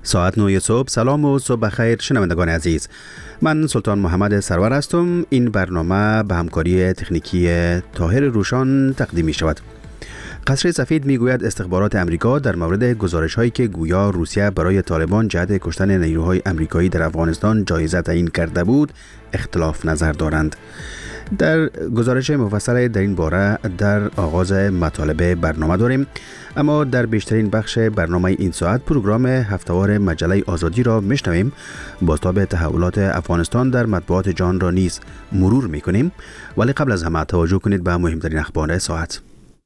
ساعت 9 صبح. سلام و صبح بخیر شنوندگان عزیز. من سلطان محمد سرور هستم. این برنامه به همکاری تکنیکی طاهر روشان تقدیم می شود. قصر سفید می گوید استخبارات امریکا در مورد گزارش هایی که گویا روسیه برای طالبان جهت کشتن نیروهای امریکایی در افغانستان جایزه تعیین کرده بود اختلاف نظر دارند. در گزارش مفصل در این باره در آغاز مطالب برنامه داریم، اما در بیشترین بخش برنامه این ساعت پروگرام هفتهوار مجله آزادی را میشنویم. بازتاب تحولات افغانستان در مطبوعات جهان را نیز مرور میکنیم، ولی قبل از همه توجه کنید به مهمترین اخبار ساعت.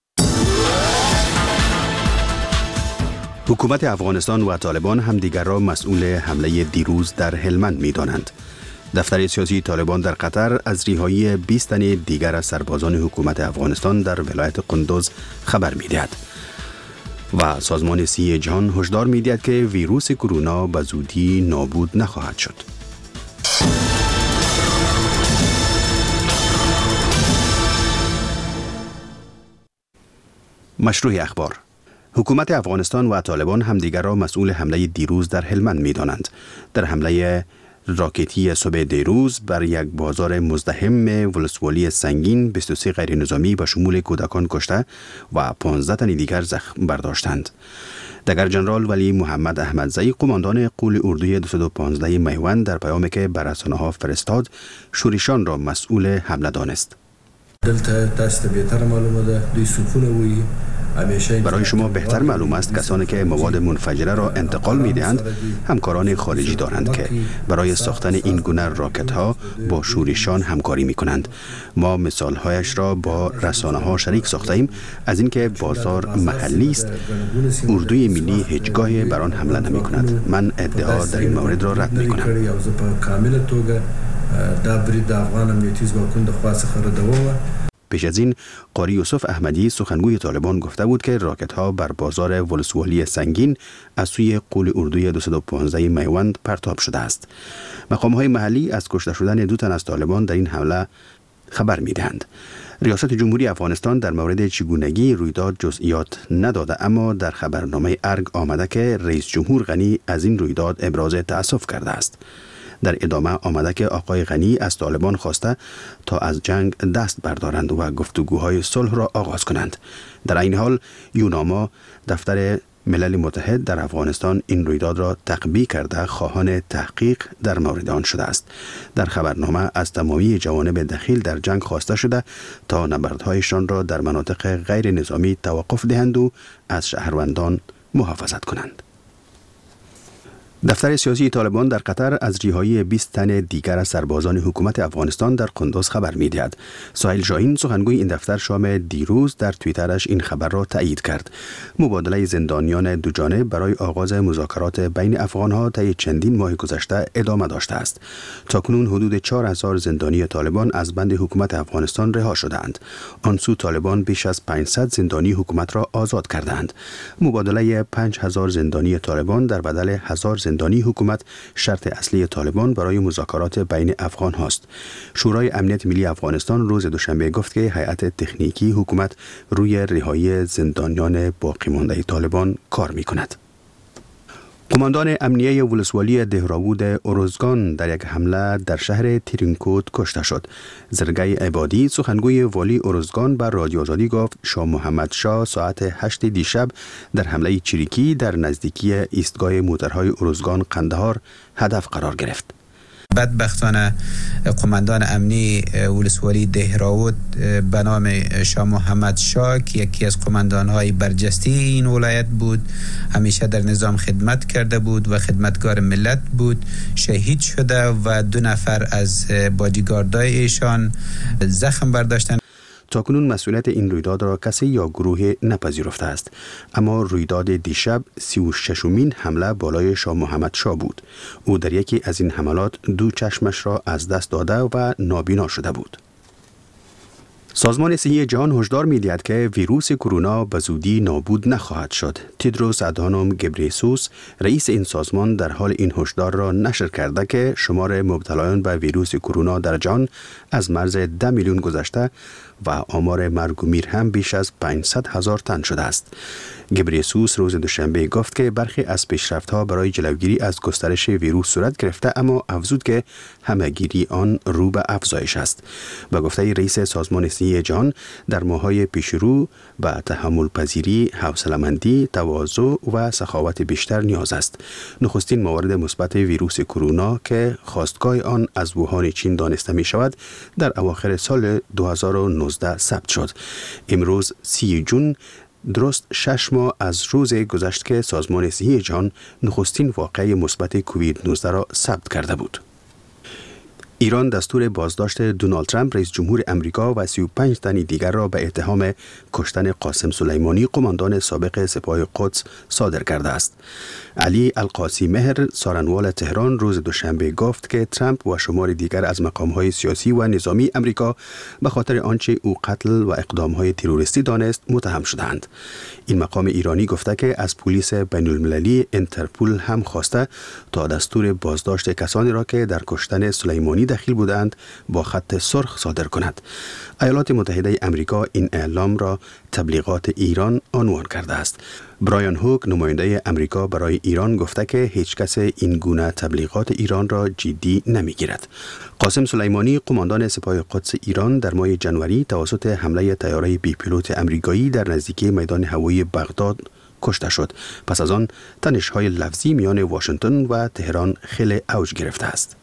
حکومت افغانستان و طالبان همدیگر را مسئول حمله دیروز در هلمند می‌دانند. دفتر سیاسی طالبان در قطر از رهایی 20 تن دیگر از سربازان حکومت افغانستان در ولایت قندوز خبر می‌دهد. و سازمان صحی جهان هشدار می‌دهد که ویروس کرونا به زودی نابود نخواهد شد. مشروع اخبار. حکومت افغانستان و طالبان همدیگر را مسئول حمله دیروز در هلمند می‌دانند. در حمله راکتی صبح دیروز بر یک بازار مزدحم ولسوالی سنگین 23 غیر نظامی به شمول کودکان کشته و 15 تن دیگر زخم برداشتند. دگر جنرال ولی محمد احمدزی قماندان قول اردوی 215 میوند در پیامی که بر رسانه‌ها فرستاد شورشان را مسئول حمله دانست. برای شما بهتر معلوم است کسانی که مواد منفجره را انتقال می‌دهند همکاران خارجی دارند که برای ساختن این گونه راکت‌ها با شورشان همکاری می‌کنند. ما مثال‌هایش را با رسانه‌ها شریک ساخته‌ایم از اینکه بازار محلی است. اردوی ملی هیچگاه بر آن حمله نمی‌کند. من ادعا در این مورد را رد می‌کنم. پیش از این قاری یوسف احمدی سخنگوی طالبان گفته بود که راکت‌ها بر بازار ولسوالی سنگین از سوی قول اردوی 215 میوند پرتاب شده است. مقام‌های محلی از کشته شدن 2 تن از طالبان در این حمله خبر می‌دهند. ریاست جمهوری افغانستان در مورد چگونگی رویداد جزئیات نداده، اما در خبرنامه ارگ آمده که رئیس جمهور غنی از این رویداد ابراز تأسف کرده است. در ادامه آمده که آقای غنی از طالبان خواسته تا از جنگ دست بردارند و گفتگوهای صلح را آغاز کنند. در این حال یوناما دفتر ملل متحد در افغانستان این رویداد را تقبیح کرده خواهان تحقیق در مورد آن شده است. در خبرنامه از تمامی جوانب دخیل در جنگ خواسته شده تا نبردهایشان را در مناطق غیر نظامی توقف دهند و از شهروندان محافظت کنند. دفتر سیاسی طالبان در قطر از رهایی 20 تن دیگر از سربازان حکومت افغانستان در قندوز خبر می‌دهد. سهیل شاهین سخنگوی این دفتر شام دیروز در توییترش این خبر را تایید کرد. مبادله زندانیان دو جانب برای آغاز مذاکرات بین افغان‌ها طی چندین ماه گذشته ادامه داشته است. تاکنون حدود 4000 زندانی طالبان از بند حکومت افغانستان رها شده‌اند. آن سو طالبان بیش از 500 زندانی حکومت را آزاد کردند. مبادله 5000 زندانی طالبان در بدل 1000 زندانی حکومت شرط اصلی طالبان برای مذاکرات بین افغان هاست. شورای امنیت ملی افغانستان روز دوشنبه گفت که هیئت تکنیکی حکومت روی رهایی زندانیان باقی مانده طالبان کار می‌کند. قماندان امنیه ولسوالی دهراود ارزگان در یک حمله در شهر ترینکوت کشته شد. زرگای عبادی سخنگوی والی ارزگان بر رادیو آزادی گفت شاه محمد شاه ساعت 8 دیشب در حمله چریکی در نزدیکی ایستگاه موترهای ارزگان قندهار هدف قرار گرفت. بدبختانه قماندان امنی ولسوالی دهراود به نام شاه محمد شاه که یکی از قماندان‌های برجسته این ولایت بود، همیشه در نظام خدمت کرده بود و خدمتگار ملت بود، شهید شده و 2 نفر از بادیگاردای ایشان زخم برداشتند. تاکنون مسئولیت این رویداد را کسی یا گروه نپذیرفته است، اما رویداد دیشب 36مین حمله بالای شاه محمد شاه بود. او در یکی از این حملات 2 چشمش را از دست داده و نابینا شده بود. سازمان صحی جهان هشدار می‌دهد که ویروس کرونا به زودی نابود نخواهد شد. تدروس ادهانوم گبریسوس رئیس این سازمان در حال این هشدار را نشر کرده که شمار مبتلایان به ویروس کرونا در جهان از مرز 10 میلیون گذشته و آمار مرگ و میر هم بیش از 500,000 تن شده است. گبریسوس روز دوشنبه گفت که برخی از پیشرفت‌ها برای جلوگیری از گسترش ویروس صورت گرفته، اما افزود که همه‌گیری آن رو به افزایش است. با گفته رئیس سازمان صحی جهان، در ماه‌های پیشرو به تحمل پذیری، حوصله‌مندی، تواضع و سخاوت بیشتر نیاز است. نخستین موارد مثبت ویروس کرونا که خاستگاه آن از ووهان چین دانسته می شود، در اواخر سال 2019 ثبت شد. امروز 30 جون، درست 6 ماه از روز گذشت که سازمان صحی جهان نخستین واقعه مثبت کووید 19 را ثبت کرده بود. ایران دستور بازداشت دونالد ترامپ رئیس جمهور امریکا و 35 تن دیگر را به اتهام کشتن قاسم سلیمانی قماندان سابق سپاه قدس صادر کرده است. علی القاسی مهر سارنوال تهران روز دوشنبه گفت که ترامپ و شمار دیگر از مقام‌های سیاسی و نظامی امریکا به خاطر آنچه او قتل و اقدام‌های تروریستی دانست متهم شدند. این مقام ایرانی گفته که از پلیس بین‌المللی اینترپول هم خواسته تا دستور بازداشت کسانی را که در کشتن سلیمانی دخیل بودند با خط سرخ صادر کند. ایالات متحده امریکا این اعلام را تبلیغات ایران عنوان کرده است. برایان هوک نماینده امریکا برای ایران گفته که هیچ کس این گونه تبلیغات ایران را جدی نمیگیرد. قاسم سلیمانی قماندان سپاه قدس ایران در ماه ژانویه توسط حمله طیاره بی پیلوت امریکایی در نزدیکی میدان هوایی بغداد کشته شد. پس از آن تنش‌های لفظی میان واشنگتن و تهران خیلی اوج گرفته است.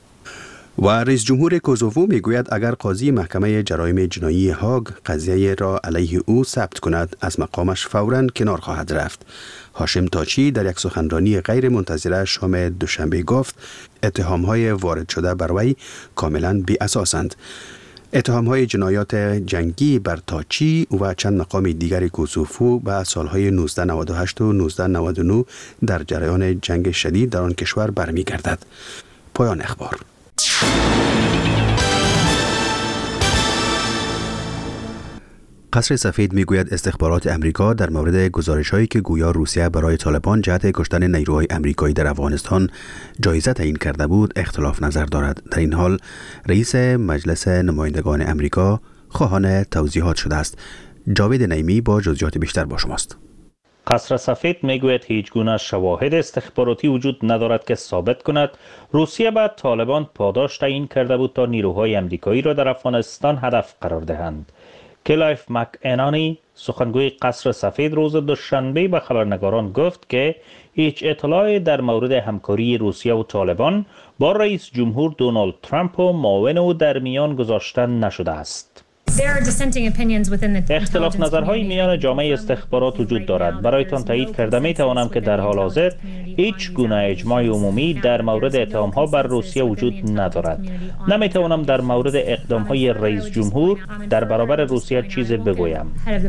و رئیس جمهور کوزوو میگوید اگر قاضی محکمه جرایم جنایی هاگ قضیه را علیه او ثبت کند، از مقامش فوراً کنار خواهد رفت. هاشم تاچی در یک سخنرانی غیر منتظره شام دوشنبه گفت اتهام‌های وارد شده بر وی کاملاً بی اساسند. اتهام‌های جنایات جنگی بر تاچی و چند مقام دیگر کوزوو به سالهای 1998 و 1999 در جریان جنگ شدید در آن کشور برمیگردد. پایان اخبار. قصر سفید میگوید استخبارات امریکا در مورد گزارش‌هایی که گویا روسیه برای طالبان جهت کشتن نیروهای امریکایی در افغانستان جایزه تعیین کرده بود اختلاف نظر دارد. در این حال رئیس مجلس نمایندگان امریکا خواهان توضیحات شده است. جاوید نعیمی با جزئیات بیشتر با شماست. قصر سفید میگوید هیچ گونه شواهد استخباراتی وجود ندارد که ثابت کند روسیه به طالبان پاداش تعیین کرده بود تا نیروهای امریکایی را در افغانستان هدف قرار دهند. کلایف مک انانی سخنگوی قصر سفید روز دوشنبه به خبرنگاران گفت که هیچ اطلاعی در مورد همکاری روسیه و طالبان با رئیس جمهور دونالد ترامپ و معاون او در میان گذاشته نشده است. اختلاف نظرهای میان جامعه استخبارات وجود دارد. برایتان تایید کرده می توانم که در حال حاضر هیچ گونه اجماع عمومی در مورد اتهام‌ها بر روسیه وجود ندارد. نمی توانم در مورد اقدام‌های رئیس جمهور در برابر روسیه چیزی بگویم.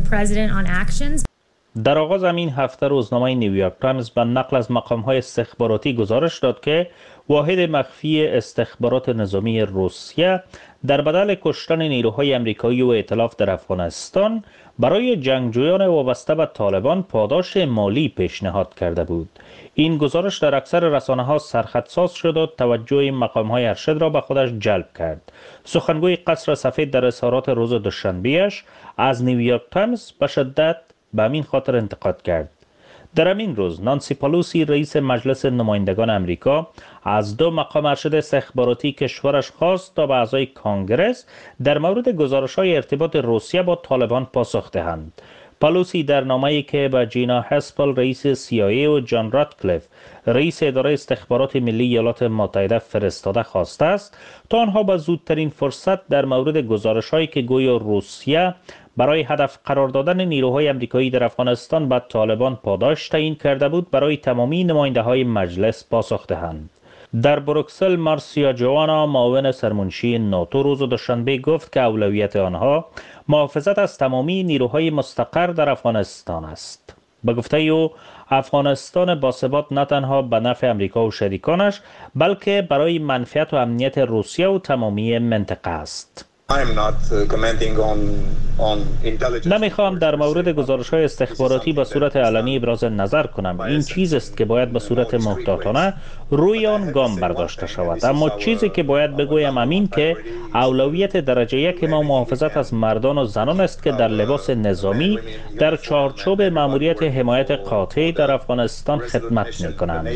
در آغاز این هفته روزنامه نیویورک تایمز به نقل از مقام‌های استخباراتی گزارش داد که واحد مخفی استخبارات نظامی روسیه در بدل کشتن نیروهای امریکایی و ائتلاف در افغانستان برای جنگجویان وابسته به طالبان پاداش مالی پیشنهاد کرده بود. این گزارش در اکثر رسانه‌ها سرخطساز شد و توجه مقام‌های ارشد را به خودش جلب کرد. سخنگوی قصر سفید در اظهارات روز دوشنبه‌اش از نیویورک تایمز به شدت به همین خاطر انتقاد کرد. در همین روز نانسی پالوسی رئیس مجلس نمایندگان امریکا از دو مقام ارشد استخباراتی کشورش خواست تا به اعضای کانگرس در مورد گزارش‌های ارتباط روسیه با طالبان پاسخ دهند. پالوسی در نامه‌ای که به جینا هسپل رئیس CIA و جان راتکلیف رئیس اداره استخبارات ملی ایالات متحده فرستاده خواسته است تا آنها به زودترین فرصت در مورد گزارش‌هایی که گویا روسیه برای هدف قرار دادن نیروهای امریکایی در افغانستان به طالبان پاداش تعیین کرده بود برای تمامی نماینده‌های مجلس پاسخ دهند. در بروکسل مارسیا جوانا معاون سرمنشی ناتو روز دوشنبه گفت که اولویت آنها محافظت از تمامی نیروهای مستقر در افغانستان است. به گفته او افغانستان باثبات نه تنها به نفع امریکا و شریکانش بلکه برای منفعت و امنیت روسیه و تمامی منطقه است. نمیخوام در مورد گزارش‌های استخباراتی به صورت علنی ابراز نظر کنم. این چیز است که باید به صورت محتاطانه روی آن گام برداشته شود. اما چیزی که باید بگویم همین که اولویت درجه یک ما محافظت از مردان و زنان است که در لباس نظامی در چارچوب مأموریت حمایت قاطع در افغانستان خدمت می‌کنند.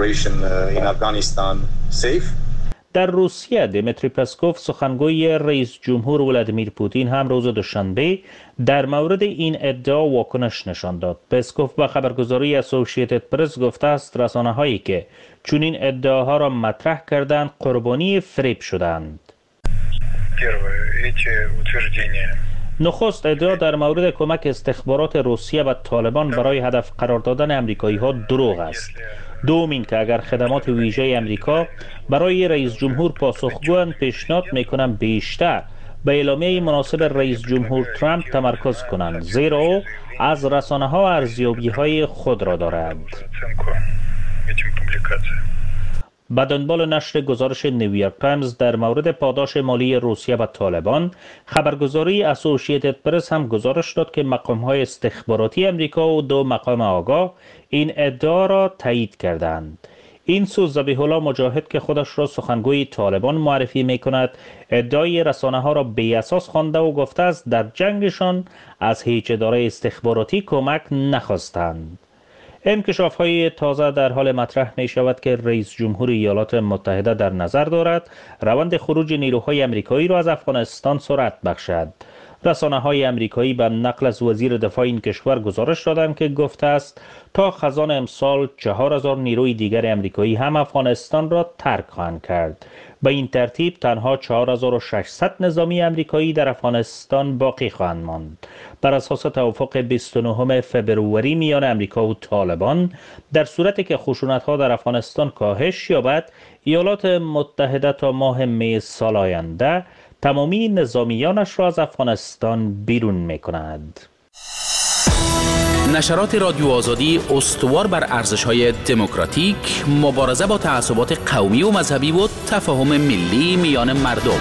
در روسیه دیمیتری پسکوف سخنگوی رئیس جمهور ولادیمیر پوتین هم روز دوشنبه در مورد این ادعا واکنش نشان داد. پسکوف با خبرگزاری اسوسییتد پرس گفته است رسانه‌هایی که چنین ادعاها را مطرح کردند قربانی فریب شدند. نخست ادعا در مورد کمک استخبارات روسیه و طالبان برای هدف قرار دادن آمریکایی‌ها دروغ است. دوم این که اگر خدمات ویژه امریکا برای رئیس جمهور پاسخگویند، پیشنهاد میکنم بیشتر به اعلامیه مناسب رئیس جمهور ترامپ تمرکز کنند، زیرا او از رسانه‌ها ارزیابی‌های خود را دارد. به دنبال نشر گزارش نیویورک تایمز در مورد پاداش مالی روسیه و طالبان، خبرگزاری اسوسییتد پرس هم گزارش داد که مقام‌های استخباراتی امریکا و دو مقام آگاه این ادعا را تایید کردند. این سو ذبیح الله مجاهد که خودش را سخنگوی طالبان معرفی می کند، ادعای رسانه ها را بی اساس خوانده و گفته است در جنگشان از هیچ اداره استخباراتی کمک نخواستند. انکشاف های تازه در حال مطرح می شود که رئیس جمهور ایالات متحده در نظر دارد روند خروج نیروهای آمریکایی را از افغانستان سرعت بخشد. رسانه های آمریکایی به نقل از وزیر دفاع این کشور گزارش دادند که گفته است تا خزان امسال 4000 نیروی دیگر آمریکایی هم افغانستان را ترک خواهند کرد. به این ترتیب تنها 4600 نظامی آمریکایی در افغانستان باقی خواهند ماند. بر اساس توافق 29 فبروری میان آمریکا و طالبان، در صورتی که خشونت‌ها در افغانستان کاهش یابد، ایالات متحده تا ماه می سال آینده تمامی نظامیانش را از افغانستان بیرون می‌کند. نشرات رادیو آزادی استوار بر ارزش‌های دموکراتیک، مبارزه با تعصبات قومی و مذهبی و تفاهم ملی میان مردم.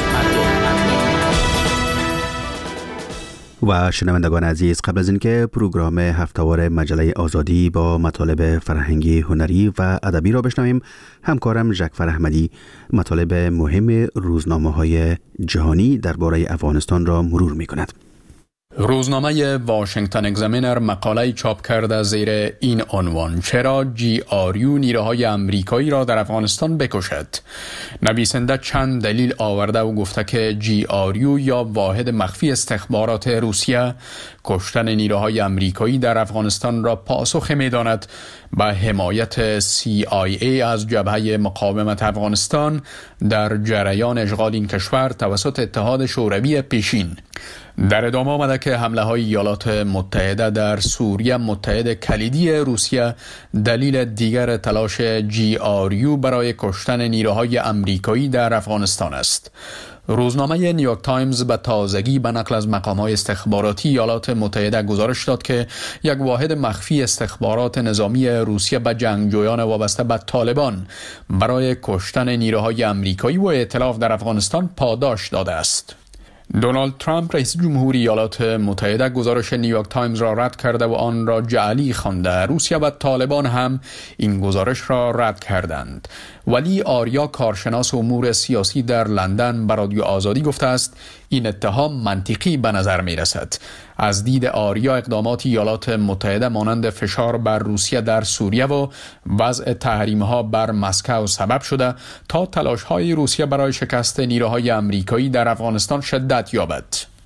و شنوندگان عزیز، قبل از اینکه پروگرام هفته‌وار مجله آزادی با مطالب فرهنگی، هنری و ادبی را بشنویم، همکارم ژکفر احمدی مطالب مهم روزنامه‌های جهانی درباره افغانستان را مرور می‌کند. روزنامه واشنگتن اگزامینر مقاله چاپ کرده زیر این عنوان: چرا GRU نیروهای امریکایی را در افغانستان بکشد؟ نویسنده چند دلیل آورده و گفته که GRU یا واحد مخفی استخبارات روسیه کشتن نیروهای امریکایی در افغانستان را پاسخ می‌داند به حمایت CIA از جبهه مقاومت افغانستان در جریان اشغال این کشور توسط اتحاد شوروی پیشین. در ادامه آمده که حمله های ایالات متحده در سوریه، متحد کلیدی روسیه، دلیل دیگر تلاش GRU برای کشتن نیروهای امریکایی در افغانستان است. روزنامه نیویورک تایمز به تازگی به نقل از مقام‌های استخباراتی ایالات متحده گزارش داد که یک واحد مخفی استخبارات نظامی روسیه به جنگجویان وابسته به طالبان برای کشتن نیروهای امریکایی و ائتلاف در افغانستان پاداش داده است. دونالد ترامپ رئیس جمهوری ایالات متحده گزارش نیویورک تایمز را رد کرده و آن را جعلی خوانده. روسیه و طالبان هم این گزارش را رد کردند. ولی آریا، کارشناس امور سیاسی در لندن، به رادیو آزادی گفته است این اتهام منطقی به نظر می رسد. از دید آریا، اقدامات ایالات متحده مانند فشار بر روسیه در سوریه و وضع تحریم‌ها بر مسکو سبب شده تا تلاش‌های روسیه برای شکست نیروهای امریکایی در افغانستان شدت یابد.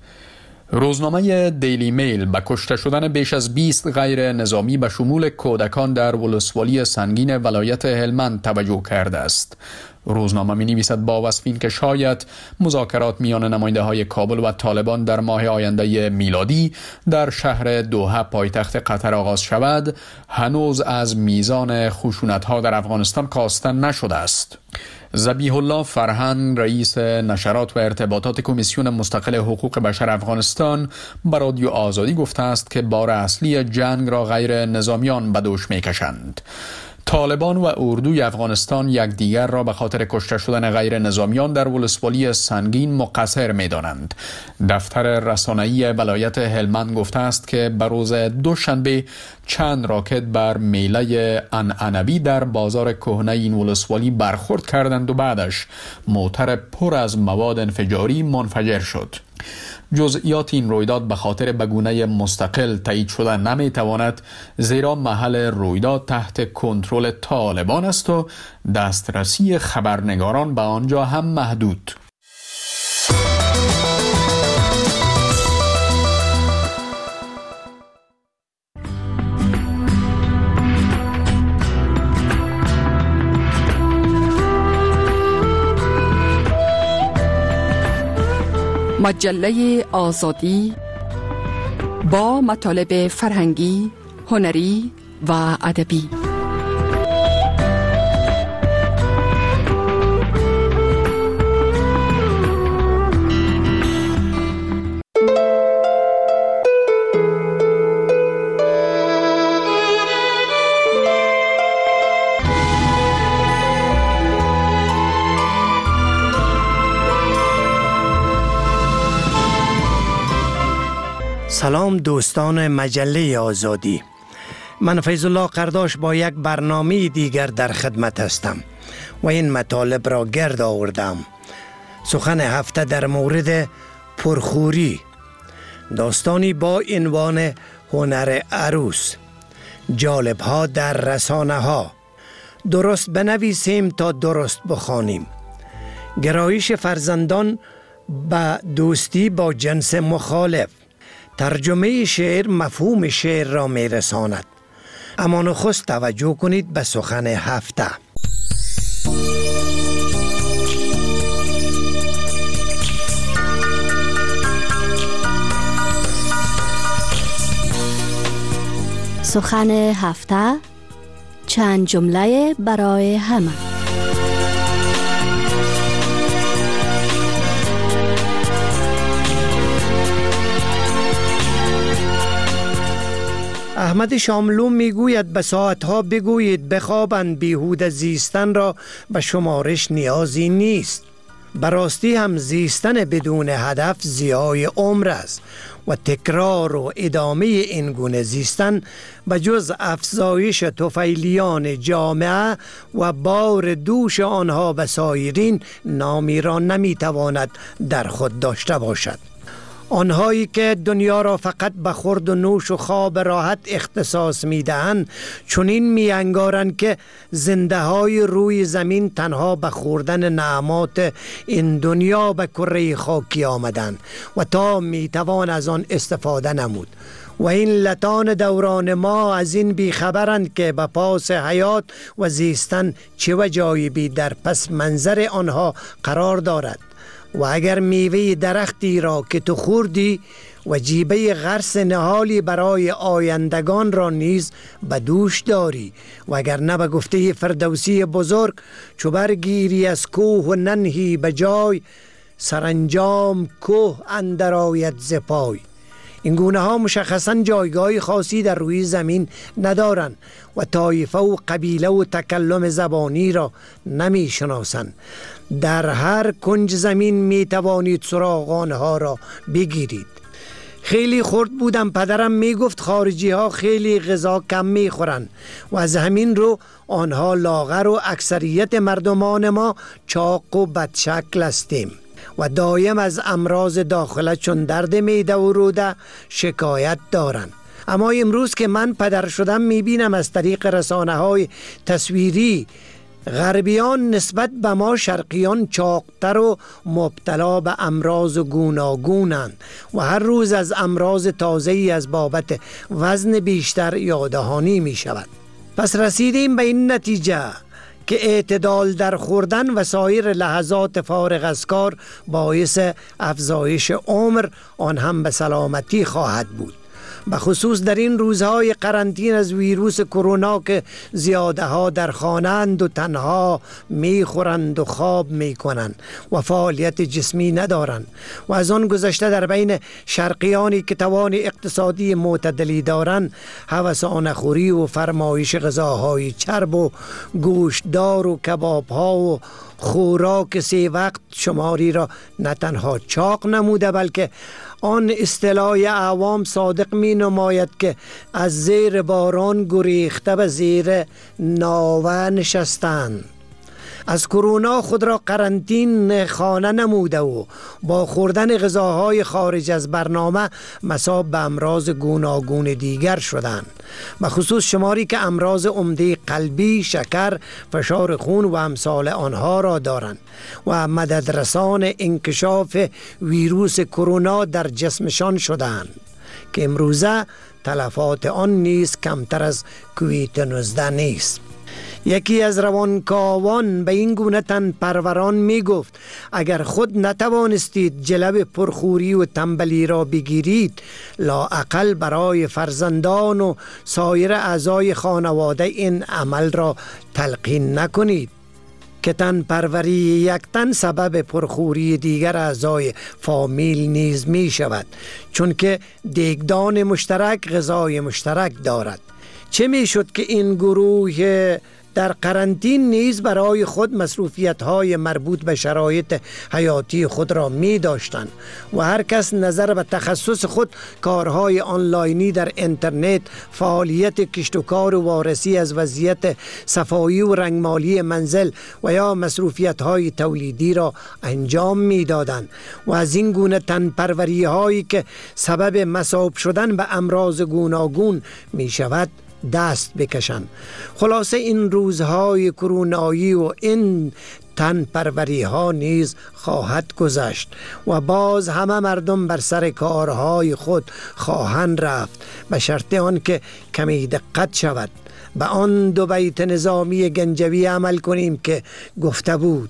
روزنامه دیلی میل به کشته شدن بیش از 20 غیر نظامی به شمول کودکان در ولسوالی سنگین ولایت هلمند توجه کرده است. روزنامه می نویسد با وصف این که شاید مذاکرات میان نماینده های کابل و طالبان در ماه آینده میلادی در شهر دوحه پایتخت قطر آغاز شود، هنوز از میزان خشونت ها در افغانستان کاسته نشده است. ذبیح الله فرهنگ، رئیس نشرات و ارتباطات کمیسیون مستقل حقوق بشر افغانستان، به رادیو آزادی گفته است که بار اصلی جنگ را غیر نظامیان به دوش می‌کشند. طالبان و اردوی افغانستان یکدیگر را به خاطر کشته شدن غیر نظامیان در ولسوالی سنگین مقصر می دانند. دفتر رسانه‌ای ولایت هلمند گفته است که به روز دوشنبه چند راکت بر میله عنعنوی در بازار کهنه این ولسوالی برخورد کردند و بعدش موتر پر از مواد انفجاری منفجر شد. جزئیات این رویداد به خاطر به گونه مستقل تایید شده نمیتواند، زیرا محل رویداد تحت کنترل طالبان است و دسترسی خبرنگاران به آنجا هم محدود. مجله آزادی با مطالب فرهنگی، هنری و ادبی. سلام دوستان مجله آزادی، من فیض الله قرداش با یک برنامه دیگر در خدمت هستم و این مطالب را گرد آوردم. سخن هفته در مورد پرخوری، داستانی با عنوان هنر عروس، جالب ها در رسانه ها، درست بنویسیم تا درست بخوانیم، گرایش فرزندان به دوستی با جنس مخالف، ترجمه شعر مفهوم شعر را می رساند. اما نخست توجه کنید به سخن هفته. سخن هفته، چند جمله برای همه. احمد شاملو میگوید به ساعتها بگویید بخوابند، بیهوده زیستن را به شمارش نیازی نیست. براستی هم زیستن بدون هدف ضیاع عمر است و تکرار و ادامه این گونه زیستن به جز افزایش طفیلیان جامعه و بار دوش آنها به سایرین نامی را نمیتواند در خود داشته باشد. آنهایی که دنیا را فقط به خورد و نوش و خواب راحت اختصاص میدهند چنین میانگارند که زنده های روی زمین تنها به خوردن نعمات این دنیا به کره خاکی آمدند و تا میتوان از آن استفاده نمود. و این لطان دوران ما از این بیخبرند که به پاس حیات و زیستن چه وجایبی در پس منظر آنها قرار دارد. و اگر میوه درختی را که تو خوردی و جیبه غرس نهالی برای آیندگان را نیز به دوش داری، و اگر نه به گفته فردوسی بزرگ چو برگیری از کوه و ننهی به جای، سرانجام کوه اندر آید ز پای. این گونه ها مشخصاً جایگاه خاصی در روی زمین ندارند و طایفه و قبیله و تکلم زبانی را نمی شناسند. در هر کنج زمین می توانید سراغ آنها را بگیرید. خیلی خرد بودم، پدرم می گفت خارجی ها خیلی غذا کم می خورند و از همین رو آنها لاغر و اکثریت مردمان ما چاق و بدشکل هستیم و دایم از امراض داخله چون درد معده و روده شکایت دارند. اما امروز که من پدر شدم میبینم از طریق رسانه های تصویری غربیان نسبت به ما شرقیان چاقتر و مبتلا به امراض گوناگونند و هر روز از امراض تازه‌ای از بابت وزن بیشتر یادهانی می شود. پس رسیدیم به این نتیجه که اعتدال در خوردن و سایر لحظات فارغ از کار باعث افزایش عمر، آن هم به سلامتی خواهد بود. بخصوص در این روزهای قرنطینه از ویروس کرونا که زیاده ها در خانه‌اند و تنها میخورند و خواب میکنند و فعالیت جسمی ندارند و از آن گذشته در بین شرقیانی که توان اقتصادی معتدلی دارند هوسانه‌خوری و فرمایش غذاهای چرب و گوشتدار و کباب‌ها و خوراک 3 وقت شماری را نه تنها چاق نموده بلکه آن اصطلاح عوام صادق می نماید که از زیر باران گریخته به زیر ناوه نشستند. از کرونا خود را قرنطین خانه نموده و با خوردن غذاهای خارج از برنامه مصاب به امراض گوناگون دیگر شدند، بخصوص شماری که امراض عمده قلبی، شکر، فشار خون و امثال آنها را دارند و مددرسان انکشاف ویروس کرونا در جسمشان شدند که امروزه تلفات آن نیز کمتر از کووید 19 نیست. یکی از روانکاوان به این گونه تن پروران می گفت اگر خود نتوانستید جلب پرخوری و تنبلی را بگیرید، لااقل برای فرزندان و سایر اعضای خانواده این عمل را تلقین نکنید که تن پروری یک تن سبب پرخوری دیگر اعضای فامیل نیز می شود، چون که دیگدان مشترک غذای مشترک دارد. چه می شد که این گروه در قرنطین نیز برای خود مصروفیت‌های مربوط به شرایط حیاتی خود را می داشتند و هر کس نظر به تخصص خود کارهای آنلاینی در اینترنت، فعالیت کشت و کار و وارسی از وضعیت صفایی و رنگمالی منزل و یا مصروفیت‌های تولیدی را انجام می دادند و از این گونه تنپروری هایی که سبب مصاب شدن به امراض گوناگون می شود دست بکشند. خلاصه این روزهای کرونایی و این تن پروری ها نیز خواهد گذشت و باز همه مردم بر سر کارهای خود خواهند رفت، به شرط آن که کمی دقت شود. به آن 2 بیت نظامی گنجوی عمل کنیم که گفته بود: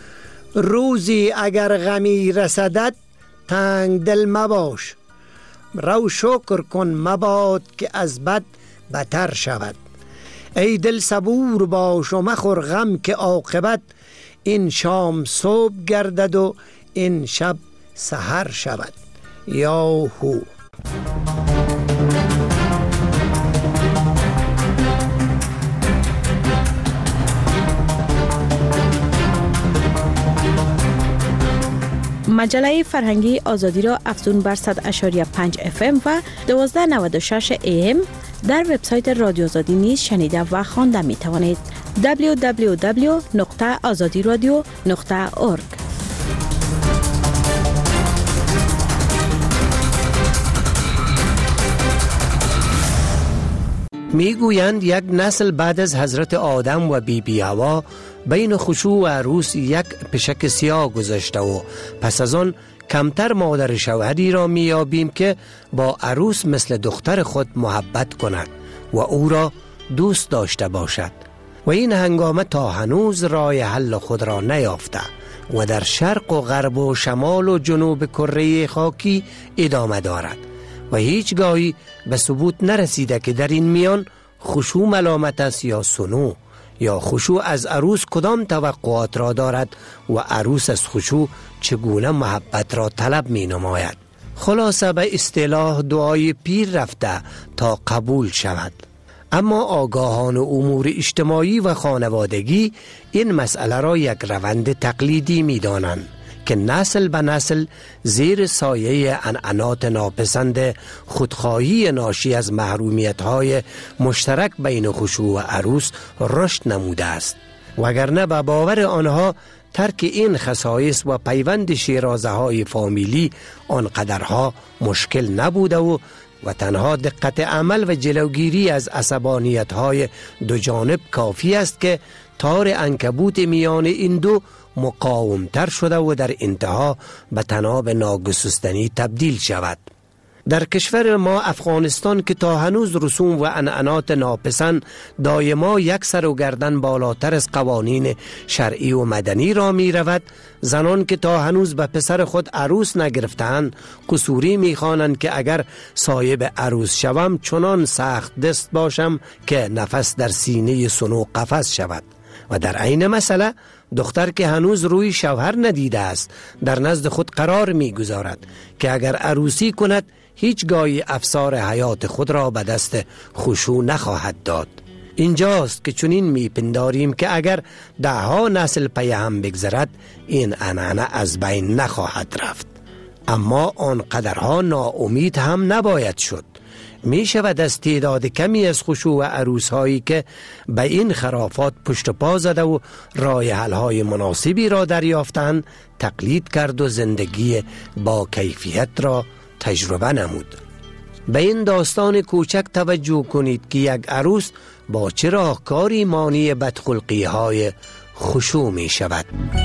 روزی اگر غمی رسدت تنگ دل مباش، رو شکر کن مباد که از بد بتر شود. ای دل صبور باش و مخور غم که عاقبت این شام صبح گردد و این شب سحر شود. یاهو. مجله فرهنگی آزادی را افزون بر 100.5 FM و 1296 AM در وبسایت رادیو آزادی نیز شنیده و خوانده می توانید. www.azadiradio.org. میگویند یک نسل بعد از حضرت آدم و بی حوا بین خشوع و عروس یک پشک سیاه گذاشته و پس از آن کمتر مادر شوهری را میابیم که با عروس مثل دختر خود محبت کند و او را دوست داشته باشد و این هنگامه تا هنوز راه حل خود را نیافته و در شرق و غرب و شمال و جنوب کره خاکی ادامه دارد و هیچگاهی به ثبوت نرسیده که در این میان خشوع ملامت است یا صنوع، یا خشوع از عروس کدام توقعات را دارد و عروس از خشوع چگونه محبت را طلب می نماید. خلاصه به اصطلاح دعای پیر رفته تا قبول شود. اما آگاهان امور اجتماعی و خانوادگی این مسئله را یک روند تقلیدی می دانند که نسل به نسل زیر سایه عنعنات ناپسند خودخواهی ناشی از محرومیت‌های مشترک بین خشوع و عروس رشد نموده است، وگرنه به باور آنها ترک این خصایص و پیوند شیرازه‌های فامیلی آنقدرها مشکل نبوده و تنها دقت عمل و جلوگیری از عصبانیت‌های دو جانب کافی است که تار عنکبوت میان این دو مقاومتر شده و در انتها به طناب ناگسستنی تبدیل شود. در کشور ما افغانستان که تا هنوز رسوم و عنعنات ناپسند دایما یک سر و گردن بالاتر از قوانین شرعی و مدنی را می رود، زنان که تا هنوز به پسر خود عروس نگرفتند قصوری می خوانند که اگر صاحب عروس شوم چنان سخت دست باشم که نفس در سینه سنو قفس شود. و در عین مسئله دختر که هنوز روی شوهر ندیده است در نزد خود قرار می گذارد که اگر عروسی کند هیچگاهی افسار حیات خود را به دست خشوع نخواهد داد. اینجاست که چنین میپنداریم که اگر 10 نسل پی هم بگذرد این عنعنه از بین نخواهد رفت. اما آنقدرها ناامید هم نباید شد. می شود از تعداد کمی از خشوع و عروس هایی که به این خرافات پشت پا زده و رای حل های مناسبی را دریافتند تقلید کرد و زندگی با کیفیت را تجربه نمود. به این داستان کوچک توجه کنید که یک عروس با چه راهکاری مانی بدخلقی های خشوع می شود.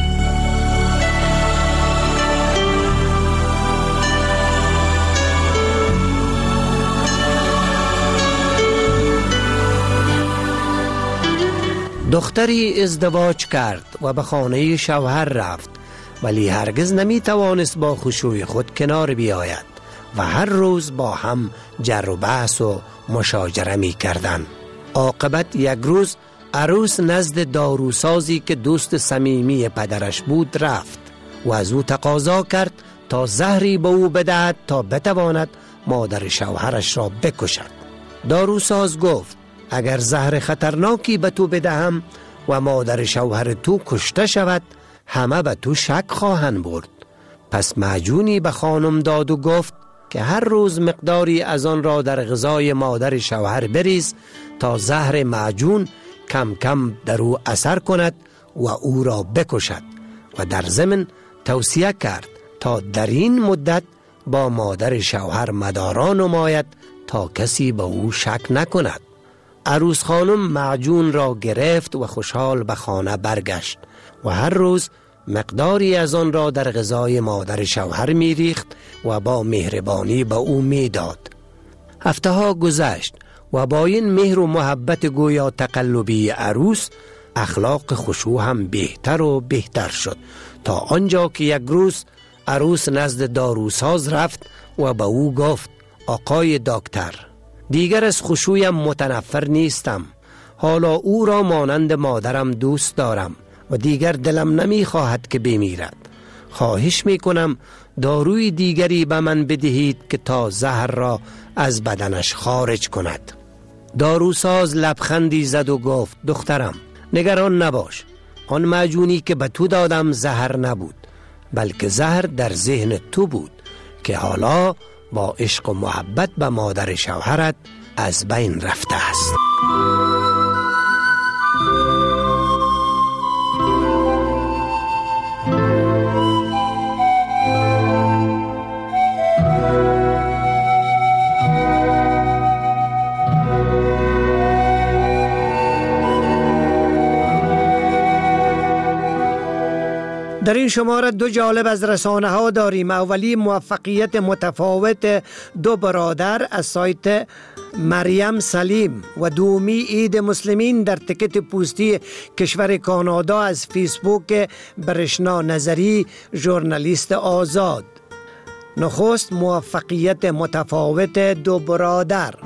دختری ازدواج کرد و به خانه شوهر رفت، ولی هرگز نمی توانست با خشوع خود کنار بیاید و هر روز با هم جر و بحث و مشاجره می کردن. عاقبت یک روز عروس نزد داروسازی که دوست صمیمی پدرش بود رفت و از او تقاضا کرد تا زهری به او بدهد تا بتواند مادر شوهرش را بکشد. داروساز گفت اگر زهر خطرناکی به تو بدهم و مادر شوهر تو کشته شود همه به تو شک خواهند برد. پس معجونی به خانم داد و گفت که هر روز مقداری از آن را در غذای مادر شوهر بریز تا زهر معجون کم کم در او اثر کند و او را بکشد و در ضمن توصیه کرد تا در این مدت با مادر شوهر مدارا نماید تا کسی به او شک نکند. عروس خانم معجون را گرفت و خوشحال به خانه برگشت و هر روز مقداری از آن را در غذای مادر شوهر می ریخت و با مهربانی به او می داد. هفته ها گذشت و با این مهر و محبت گویا تقلبی عروس اخلاق خشوع هم بهتر و بهتر شد تا آنجا که یک روز عروس نزد داروساز رفت و به او گفت آقای دکتر دیگر از خشوعم متنفر نیستم، حالا او را مانند مادرم دوست دارم و دیگر دلم نمی خواهد که بمیرد. خواهش می کنم داروی دیگری به من بدهید که تا زهر را از بدنش خارج کند. داروساز لبخندی زد و گفت دخترم نگران نباش، آن معجونی که به تو دادم زهر نبود بلکه زهر در ذهن تو بود که حالا با عشق و محبت به مادر شوهرت از بین رفته است. در این شماره 2 جالب از رسانه ها داریم. اولی موفقیت متفاوت 2 برادر از سایت مریم سلیم و دومی عید مسلمین در تکت پوستی کشور کانادا از فیسبوک برشنا نظری ژورنالیست آزاد. نخست موفقیت متفاوت 2 برادر.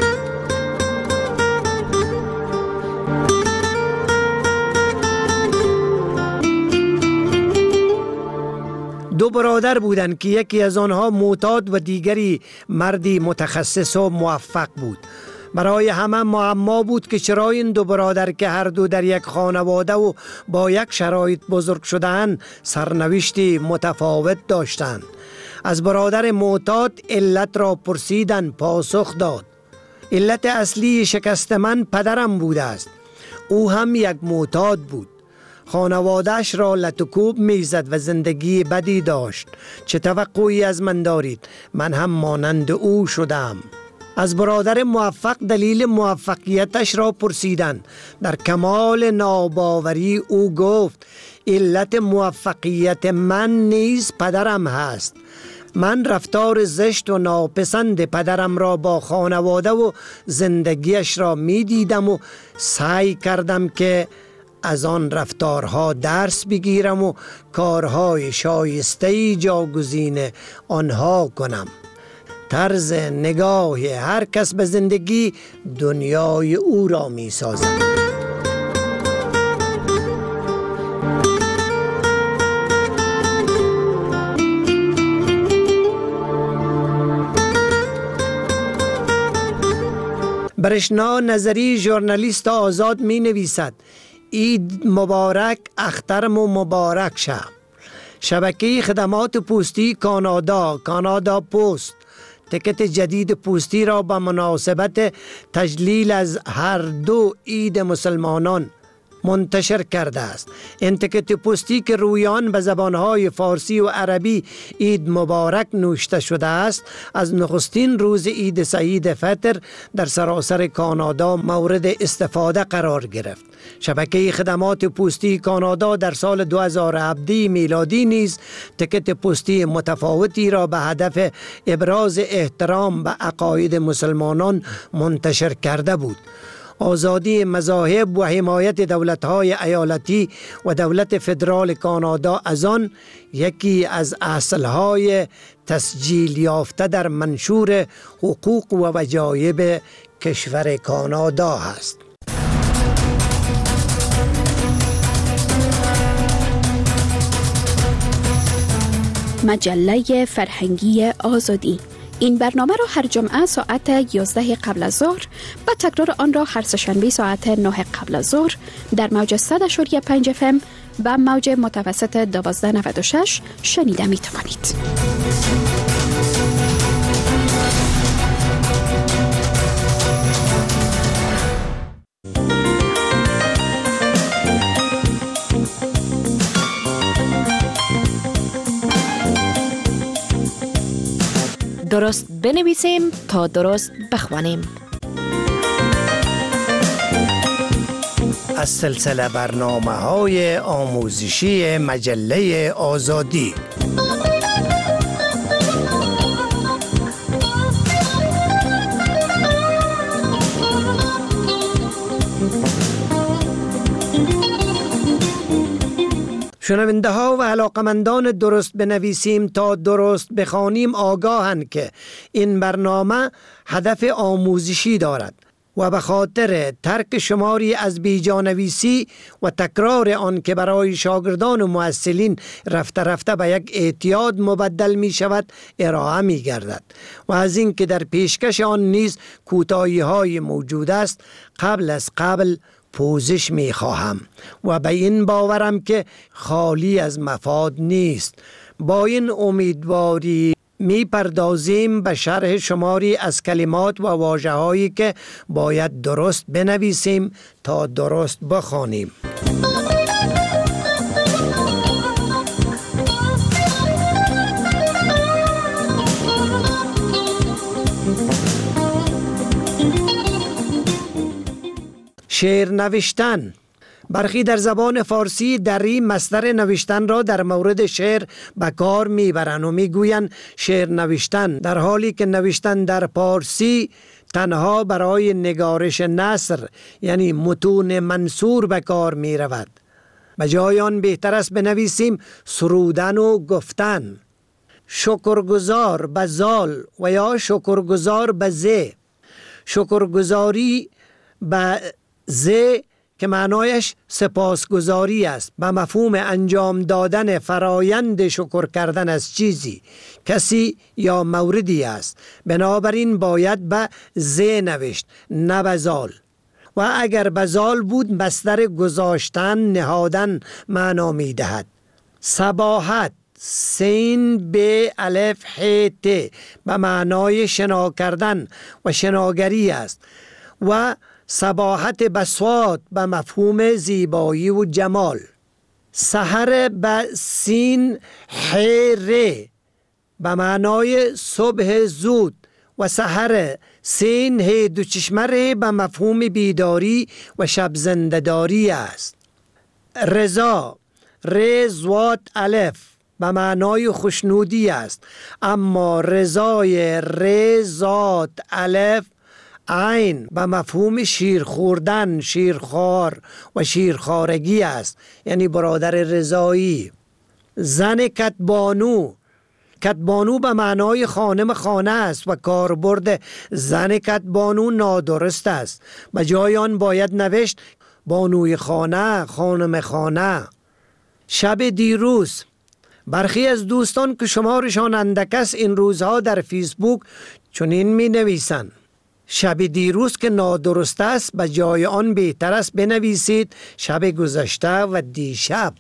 دو برادر بودند که یکی از آنها معتاد و دیگری مردی متخصص و موفق بود. برای همه معما بود که چرا این 2 برادر که هر دو در یک خانواده و با یک شرایط بزرگ شدند سرنوشتی متفاوت داشتند. از برادر معتاد علت را پرسیدن، پاسخ داد علت اصلی شکست من پدرم بوده است. او هم یک معتاد بود. خانواده‌اش را لطکوب میزد و زندگی بدی داشت. چه توقعی از من دارید؟ من هم مانند او شدم. از برادر موفق دلیل موفقیتش را پرسیدند. در کمال ناباوری او گفت علت موفقیت من نیز پدرم هست. من رفتار زشت و ناپسند پدرم را با خانواده و زندگیش را می دیدم و سعی کردم که از آن رفتارها درس بگیرم و کارهای شایسته‌ای جاگزین آنها کنم. طرز نگاه هر کس به زندگی دنیای او را می سازد. برشنا نظری ژورنالیست آزاد می نویسد: عید مبارک، اخترم و مبارک شه. شبکه خدمات پستی کانادا پست تکت جدید پستی را به مناسبت تجلیل از هر دو عید مسلمانان منتشر کرده است. این تکت پستی که روی آن به زبانهای فارسی و عربی عید مبارک نوشته شده است، از نخستین روز عید سعید فطر در سراسر کانادا مورد استفاده قرار گرفت. شبکه خدمات پستی کانادا در سال 2017 میلادی نیز تکت پستی متفاوتی را به هدف ابراز احترام به عقاید مسلمانان منتشر کرده بود. آزادی مذاهب و حمایت دولت‌های ایالتی و دولت فدرال کانادا از آن یکی از اصل‌های تسجیل یافته در منشور حقوق و وجایب کشور کانادا است. مجله فرهنگی آزادی. این برنامه را هر جمعه ساعت 11 قبل از ظهر و تکرار آن را هر سه‌شنبه ساعت 9 قبل از ظهر در موج 100.5 FM و موج متوسط 1296 شنیده می توانید. درست بنویسیم تا درست بخوانیم. از سلسله برنامه‌های آموزشی مجله آزادی. شنونده ها و علاقمندان درست بنویسیم تا درست بخوانیم آگاهند که این برنامه هدف آموزشی دارد و به خاطر ترک شماری از بیجانویسی و تکرار آن که برای شاگردان و محصلین رفته رفته به یک اعتیاد مبدل می شود ارائه می گردد و از این که در پیشکش آن نیز کوتاهی های موجود است قبل پوزش می خواهم و به این باورم که خالی از مفاد نیست. با این امیدواری می پردازیم به شرح شماری از کلمات و واژه هایی که باید درست بنویسیم تا درست بخوانیم. شعر نوشتن. برخی در زبان فارسی دری مصدر نوشتن را در مورد شعر به کار میبرند و میگویند شعر نوشتن، در حالی که نوشتن در فارسی تنها برای نگارش نثر یعنی متون منثور به کار می رود. به جای آن بهتر است بنویسیم سرودن و گفتن. شکرگزار به زال و یا شکرگزار به زه. شکرگزاری به زه که معنایش سپاسگزاری است، به مفهوم انجام دادن فرایند شکر کردن از چیزی، کسی یا موردی است. بنابراین باید به زه نوشت نه به زال. و اگر به زال بود مصدر گذاشتن نهادن معنا می دهد. صباحت سین ب الف ح ت به معنای شنا کردن و شناگری است و صباحت بسوات به مفهوم زیبایی و جمال. سحر به سین حیر به معنای صبح زود و سحر سین ه دو چشمه به مفهوم بیداری و شب زنده‌داری است. رضا رزوات الف به معنای خوشنودی است، اما رضای رضات الف عین به مفهوم شیر خوردن، شیرخوار و شیرخوارگی است، یعنی برادر رضایی. زن کتبانو، کتبانو به معنای خانم خانه است و کاربرد زن کتبانو نادرست است. به جای آن باید نوشت بانوی خانه، خانم خانه. شب دیروز، برخی از دوستان که شمارشان اندک است این روزها در فیسبوک چنین می نویسند: شب دیروز که نادرست است، به جای آن بهتر است بنویسید شب گذشته و دیشب.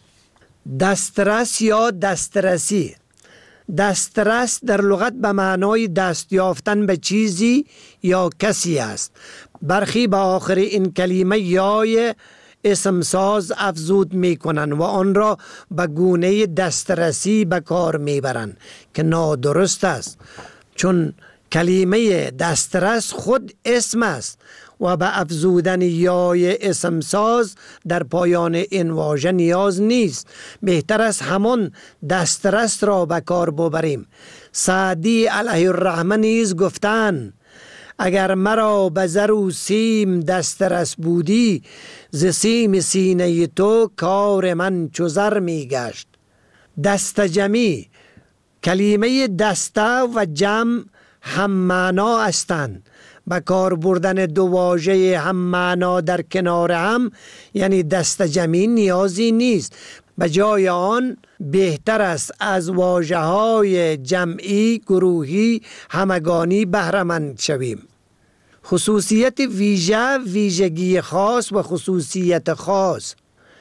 دسترس یا دسترسی. دسترس در لغت به معنای دست یافتن به چیزی یا کسی است. برخی به آخر این کلمه یای اسمساز افزود می کنند و آن را به گونه دسترسی به کار می برند که نادرست است، چون کلمه دسترس خود اسم است و به افزودن یای اسمساز در پایان این واژه نیاز نیست. بهتر است همان دسترس را به کار ببریم. سعدی علیه الرحمه نیز گفتند: اگر مرا به زر و سیم دسترس بودی، ز سیم سینه تو کار من چو زر می گشت. دست جمعی. کلمه دسته و جمع هم معنا هستند. به کار بردن دو واژه هم معنا در کنار هم، یعنی دست جمعی، نیازی نیست. به جای آن بهتر است از واژه‌های جمعی، گروهی، همگانی بهره مند شویم. خصوصیت ویژه، ویژگی خاص و خصوصیت خاص.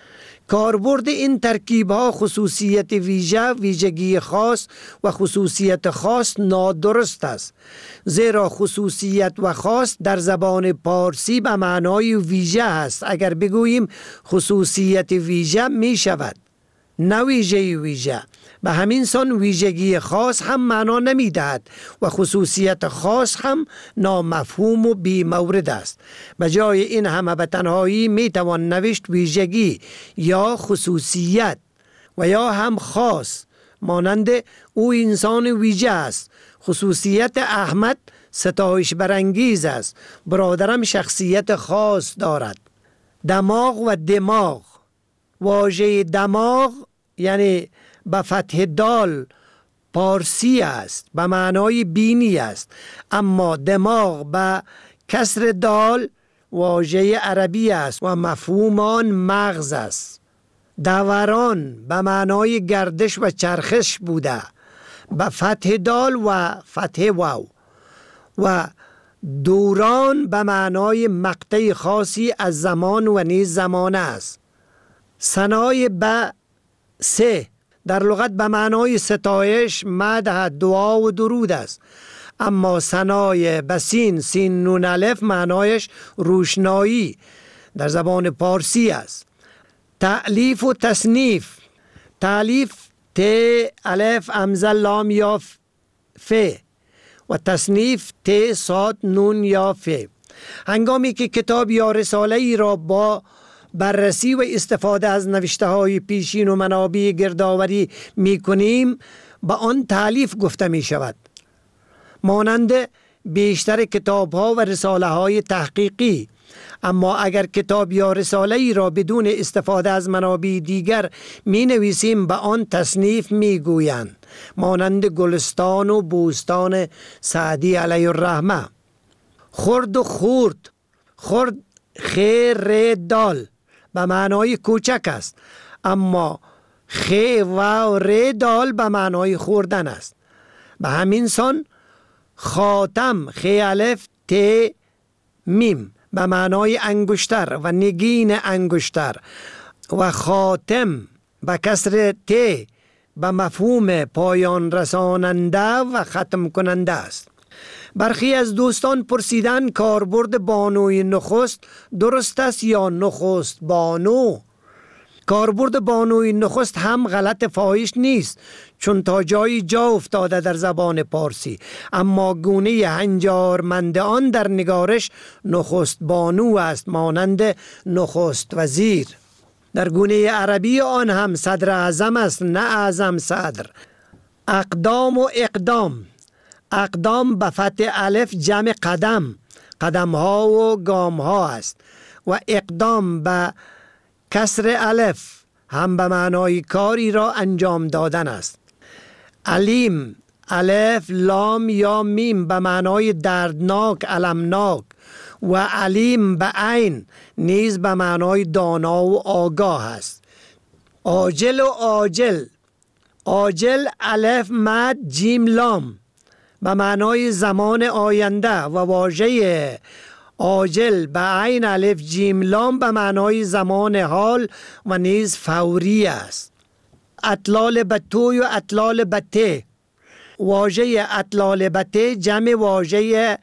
کاربرد این ترکیب‌ها خصوصیت ویژه، ویژگی خاص و خصوصیت خاص نادرست است، زیرا خصوصیت و خاص در زبان پارسی به معنای ویژه است. اگر بگوییم خصوصیت ویژه می شود، نه ویژه ویژه. به همین سان ویژگی خاص هم معنا نمی دهد و خصوصیت خاص هم نامفهوم و بی مورد است. به جای این همه به تنهایی می توان نوشت ویژگی یا خصوصیت و یا هم خاص، مانند او انسان ویژه است. خصوصیت احمد ستایش برانگیز است، برادرم شخصیت خاص دارد. دماغ و دماغ. واژه دماغ یعنی به فتح دال پارسی است، به معنای بینی است، اما دماغ به کسر دال واژه عربی است و مفهوم آن مغز است. دوران به معنای گردش و چرخش بوده، به فتح دال و فتح واو، و دوران به معنای مقطع خاصی از زمان و نیز زمانه است. ثنای به سه در لغت به معنای ستایش، مدح، دعا و درود است، اما ثنای به سین، سین نون الف، معنایش روشنایی در زبان پارسی است. تألیف و تصنیف. تألیف ت الف همزه لام یا ف و تصنیف ت صاد نون یا ف. هنگامی که کتاب یا رساله ای را با بررسی و استفاده از نوشته های پیشین و منابع گردآوری می کنیم، به آن تألیف گفته می شود، مانند بیشتر کتاب ها و رساله های تحقیقی. اما اگر کتاب یا رساله ای را بدون استفاده از منابع دیگر می نویسیم، به آن تصنیف می گویند، مانند گلستان و بوستان سعدی علیه الرحمه. خرد و خورد. خرد خیر ر دال به معنای کوچک است، اما خ و ر دال به معنای خوردن است. به همین سان خاتم خ الف ت میم به معنای انگشتر و نگین انگشتر و خاتم به کسر ت به مفهوم پایان رساننده و ختم کننده است. برخی از دوستان پرسیدن کاربرد بانوی نخست درست است یا نخست بانو؟ کاربرد بانوی نخست هم غلط فاحش نیست، چون تا جایی جا افتاده در زبان پارسی، اما گونه هنجارمند آن در نگارش نخست بانو است، مانند نخست وزیر. در گونه عربی آن هم صدر اعظم است، نه اعظم صدر. اقدام و اقدام، اقدام به فتح الف جمع قدم، قدم ها و گام ها است، و اقدام به کسر الف هم به معنای کاری را انجام دادن است. علیم، الف لام یا میم به معنای دردناک، المناک، و علیم به عین نیز به معنای دانا و آگاه است. عاجل و عاجل، عاجل الف مد جیم لام به معنای زمان آینده، و واژه عاجل به عین الف جیم لام به معنای زمان حال و نیز فوری است. اطلال به توی و اطلال به ته، واژه اطلال به ته جمع واژه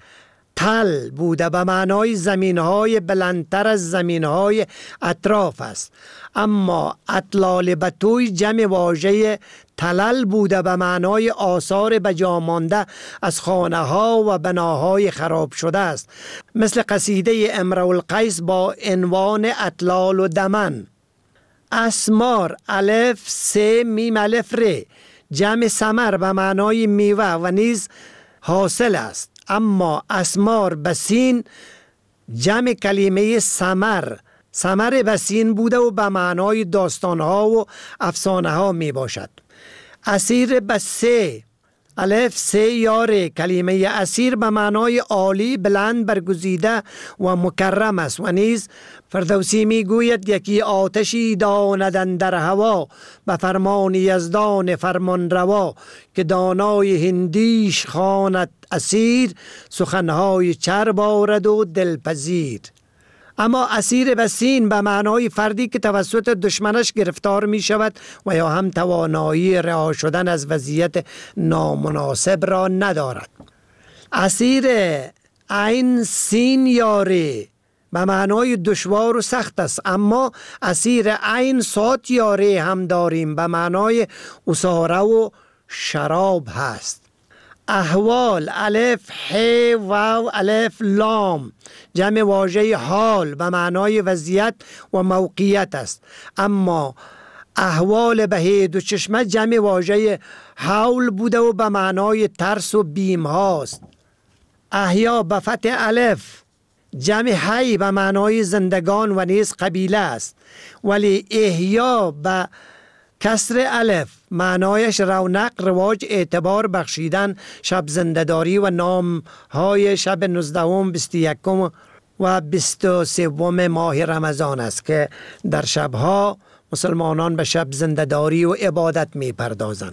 تل بوده به معنای زمینهای بلندتر از زمینهای اطراف است، اما اطلال به توی جمع واژه تلل بوده به معنای آثار بجا مانده از خانه ها و بناهای خراب شده است، مثل قصیده امرؤ القیس با عنوان اطلال و دمن. اسمار الف سه میم الف ر جمع ثمر به معنای میوه و نیز حاصل است، اما اسمار بسین جمع کلمه ثمر، ثمر بسین بوده و به معنای داستانها و افسانه ها می باشد. اسیر بسه الف سه یاره، کلمه اسیر به معنای عالی، بلند، برگزیده و مکرم است، و نیز فردوسی می گوید یکی آتشی داندن در هوا به فرمان یزدان فرمان روا، که دانای هندیش خواند اسیر سخنهای چرب آرد و دلپذیر. اما اسیر بسین به معنای فردی که توسط دشمنش گرفتار می شود و یا هم توانایی رها شدن از وضعیت نامناسب را ندارد. اسیر عین سین یاره به معنای دشوار و سخت است، اما اسیر عین صاد یاره هم داریم به معنای اساره و شراب هست. احوال الف ح واو الف لام جمع واژه حال به معنای وضعیت و موقعیت است، اما احوال به دو چشمه جمع واژه حول بوده و به معنای ترس و بیم هاست. احیا به فتح الف جمع حی به معنای زندگان و نیز قبیله است، ولی احیا به کسر الف معنایش رونق، رواج، اعتبار بخشیدن، شب زنده‌داری و نام های شب 19 21 و 23 ماه رمضان است که در شبها مسلمانان به شب زنده‌داری و عبادت می پردازند.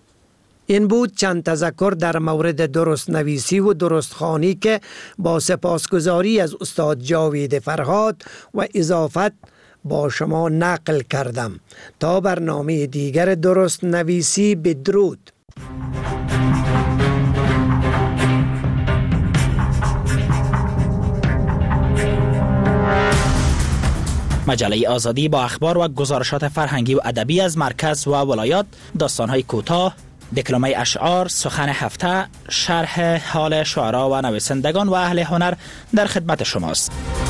این بود چند تذکر در مورد درست نویسی و درست خوانی که با سپاسگزاری از استاد جاوید فرهاد و اضافت با شما نقل کردم. تا برنامه دیگر درست نویسی، بدرود. مجله آزادی با اخبار و گزارشات فرهنگی و ادبی از مرکز و ولایات، داستان‌های کوتاه، دکلمه اشعار، سخن هفته، شرح حال شعرا و نویسندگان و اهل هنر در خدمت شماست.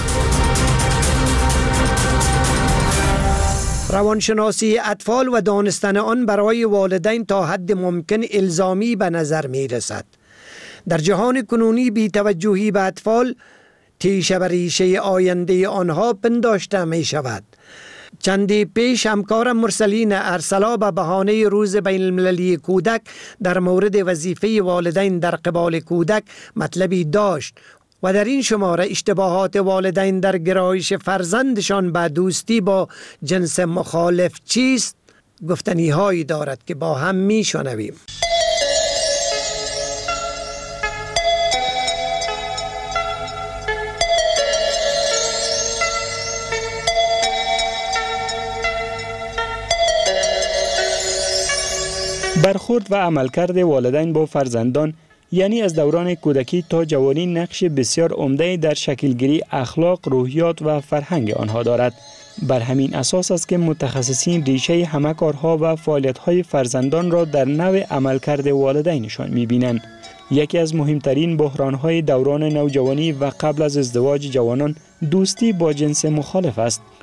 روانشناسی اطفال و دانستن آن برای والدین تا حد ممکن الزامی به نظر می رسد. در جهان کنونی بی‌توجهی به اطفال تیشه بر ریشه آینده آنها پنداشته می شود. چندی پیش همکارم مرسلین ارسلا به بهانه روز بین المللی کودک در مورد وظیفه والدین در قبال کودک مطلبی داشت و در این شماره اشتباهات والدین در گرایش فرزندشان به دوستی با جنس مخالف چیست گفتنی هایی دارد که با هم می شنویم. برخورد و عملکرد والدین با فرزندان، یعنی از دوران کودکی تا جوانی، نقش بسیار عمده در شکلگیری اخلاق، روحیات و فرهنگ آنها دارد. بر همین اساس است که متخصصین ریشه همه کارها و فعالیت‌های فرزندان را در نوع عملکرد والدینشان می‌بینند. یکی از مهمترین بحران‌های دوران نوجوانی و قبل از ازدواج جوانان دوستی با جنس مخالف است.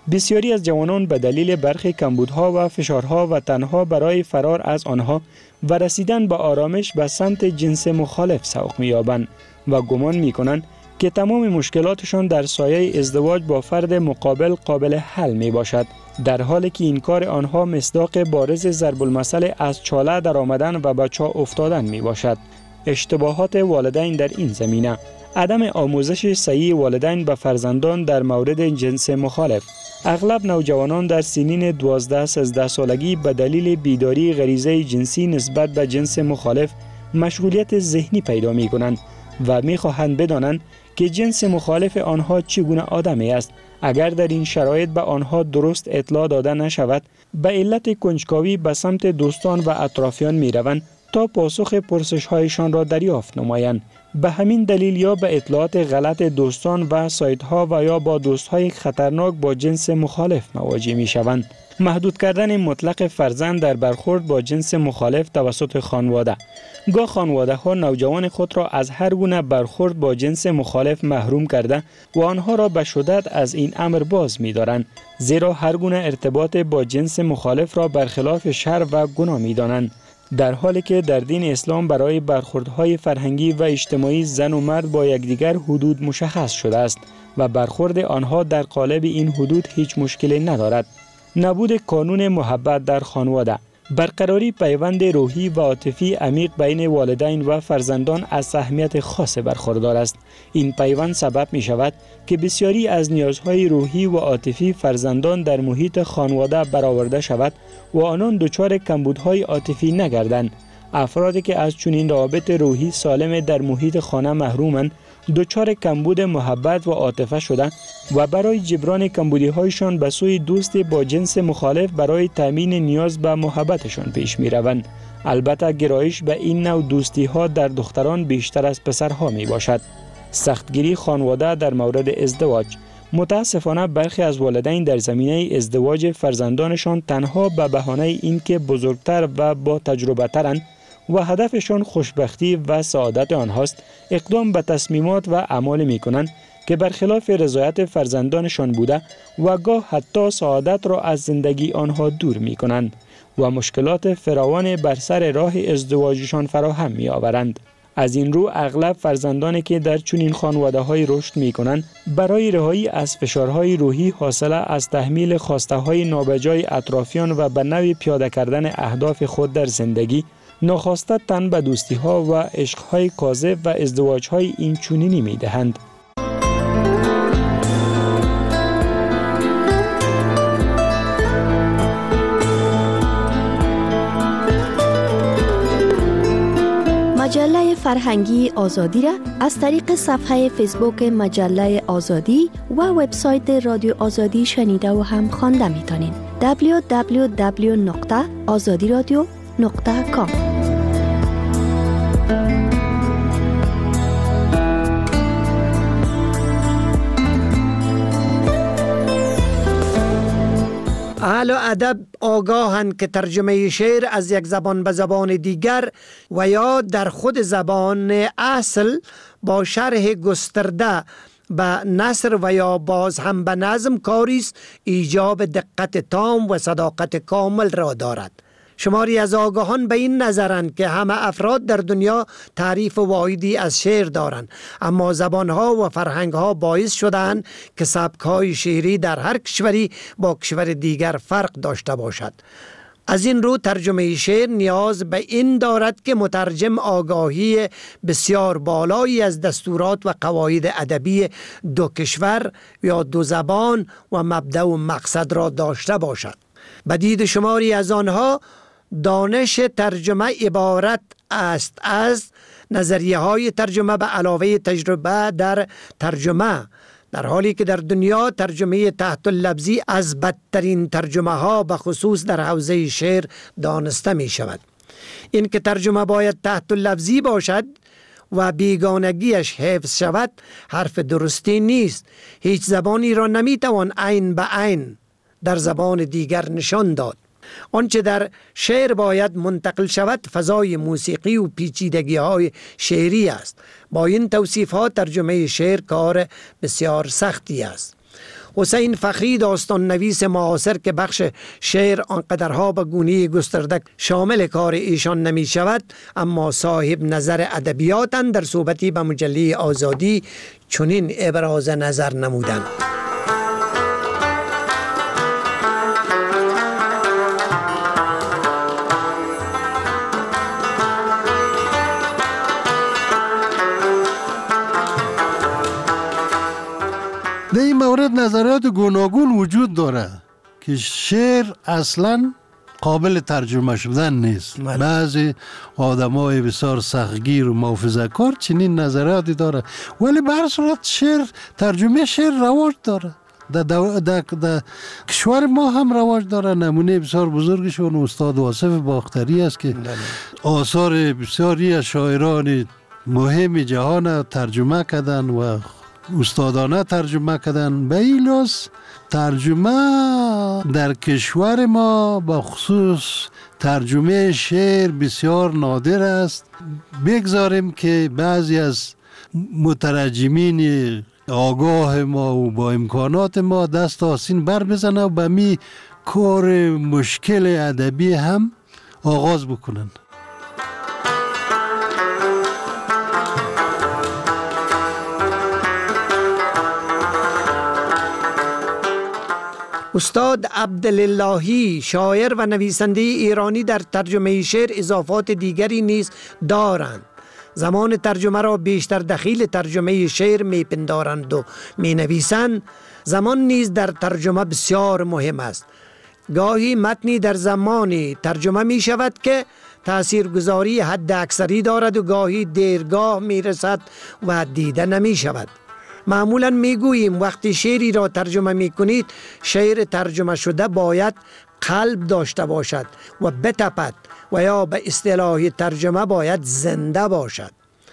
بسیاری از جوانان به دلیل برخی کمبودها و فشارها و تنها برای فرار از آنها و رسیدن به آرامش به سمت جنس مخالف سوق می‌یابند و گمان می‌کنند که تمام مشکلاتشان در سایه ازدواج با فرد مقابل قابل حل میباشد، در حالی که این کار آنها مصداق بارز ضرب المثل از چاله در آمدن و به چاه افتادن میباشد. اشتباهات والدین در این زمینه: عدم آموزش صحیح والدین به فرزندان در مورد جنس مخالف. اغلب نوجوانان در سنین 12-13 سالگی به دلیل بیداری غریزه جنسی نسبت به جنس مخالف مشغولیت ذهنی پیدا می کنند و می خواهند بدانند که جنس مخالف آنها چگونه آدمی است. اگر در این شرایط به آنها درست اطلاع داده نشود، به علت کنجکاوی به سمت دوستان و اطرافیان می روند تا پاسخ پرسش هایشان را دریافت نمایند. به همین دلیل یا به اطلاعات غلط دوستان و سایت ها و یا با دوست های خطرناک با جنس مخالف مواجه می شوند. محدود کردن مطلق فرزند در برخورد با جنس مخالف توسط خانواده. گاه خانواده ها نوجوان خود را از هر گونه برخورد با جنس مخالف محروم کرده و آنها را به شدت از این امر باز می دارند، زیرا هر گونه ارتباط با جنس مخالف را برخلاف شرع و گناه می دانند. در حالی که در دین اسلام برای برخوردهای فرهنگی و اجتماعی زن و مرد با یکدیگر حدود مشخص شده است و برخورد آنها در قالب این حدود هیچ مشکلی ندارد. نبود قانون محبت در خانواده. برقراری پیوند روحی و عاطفی عمیق بین والدین و فرزندان از اهمیت خاص برخوردار است. این پیوند سبب می شود که بسیاری از نیازهای روحی و عاطفی فرزندان در محیط خانواده برآورده شود و آنان دچار کمبودهای عاطفی نگردند. افرادی که از چنین روابط روحی سالم در محیط خانه محرومند، دچار کمبود محبت و عاطفه شدند و برای جبران کمبودی‌هایشان به سوی دوست با جنس مخالف برای تامین نیاز به محبتشان پیش می‌روند. البته گرایش به این نوع دوستی‌ها در دختران بیشتر از پسرها می‌باشد. سختگیری خانواده در مورد ازدواج. متاسفانه برخی از والدین در زمینه ازدواج فرزندانشان تنها به بهانه اینکه بزرگتر و با تجربه ترند و هدفشان خوشبختی و سعادت آنهاست، اقدام به تصمیمات و اعمال می کنند که برخلاف رضایت فرزندانشان بوده و گاه حتی سعادت را از زندگی آنها دور می کنند و مشکلات فراوان بر سر راه ازدواجشان فراهم می آورند. از این رو اغلب فرزندانی که در چنین خانواده‌های رشد می‌کنند برای رهایی از فشارهای روحی حاصله از تحمیل خواسته‌های نابجای اطرافیان و به نوعی پیاده کردن اهداف خود در زندگی، ناخواسته تن به دوستی‌ها و عشق‌های کاذب و ازدواج‌های این چنینی می‌دهند. مجله فرهنگی آزادی را از طریق صفحه فیسبوک مجله آزادی و وبسایت رادیو آزادی شنیده و هم خوانده می‌تونید. www.azadiradio.com. اهل ادب آگاهند که ترجمه شعر از یک زبان به زبان دیگر و یا در خود زبان اصل با شرح گسترده به نثر و یا باز هم به نظم کاری است ایجاب دقت تام و صداقت کامل را دارد. شماری از آگاهان به این نظرند که همه افراد در دنیا تعریف واحدی از شعر دارند، اما زبانها و فرهنگها باعث شدند که سبکهای شعری در هر کشوری با کشور دیگر فرق داشته باشد. از این رو ترجمه شعر نیاز به این دارد که مترجم آگاهی بسیار بالایی از دستورات و قواعد ادبی دو کشور یا دو زبان و مبدأ و مقصد را داشته باشد. به دید شماری از آنها دانش ترجمه عبارت است از نظریه های ترجمه به علاوه تجربه در ترجمه، در حالی که در دنیا ترجمه تحت اللفظی از بدترین ترجمه ها به خصوص در حوزه شعر دانسته می شود. این که ترجمه باید تحت اللفظی باشد و بیگانگیش حفظ شود حرف درستی نیست. هیچ زبانی را نمی توان عین به عین در زبان دیگر نشان داد. آنچه در شعر باید منتقل شود فضای موسیقی و پیچیدگی های شعری است. با این توصیف ها ترجمه شعر کار بسیار سختی است. حسین فخری داستان نویس معاصر که بخش شعر آنقدرها به گونه گسترده شامل کار ایشان نمی شود، اما صاحب نظر ادبیاتند، در صحبتی به مجله آزادی چنین ابراز نظر نمودند: در این مورد نظریات گوناگون وجود داره که شعر اصلا قابل ترجمه شدن نیست. بعضی آدمای بسیار سختگیر و محافظه‌کار چنین نظریاتی داره، ولی به هر صورت شعر، ترجمه شعر رواج داره. در کشور ما هم رواج داره. نمونه بسیار بزرگشون استاد واصف باختری است که آثار بسیاری از شاعران مهم جهان ترجمه کردن و استادانه ترجمه کردن. به این لحاظ ترجمه در کشور ما با خصوص ترجمه شعر بسیار نادر است. بگذاریم که بعضی از مترجمین آگاه ما و با امکانات ما دست آستین بر بزنه و به می کار مشکل ادبی هم آغاز بکنن. استاد عبداللهی شاعر و نویسنده ایرانی در ترجمه شعر اضافات دیگری نیز دارند. زمان ترجمه را بیشتر دخیل ترجمه شعر می پندارند و می نویسند. زمان نیز در ترجمه بسیار مهم است. گاهی متنی در زمانی ترجمه می شود که تاثیرگذاری حد اکثری دارد و گاهی دیرگاه می رسد و دیده نمی شود. معمولا می گوییم وقتی شعری را ترجمه می کنید، شعر ترجمه شده باید قلب داشته باشد و بتپد، و یا به اصطلاح ترجمه باید زنده باشد.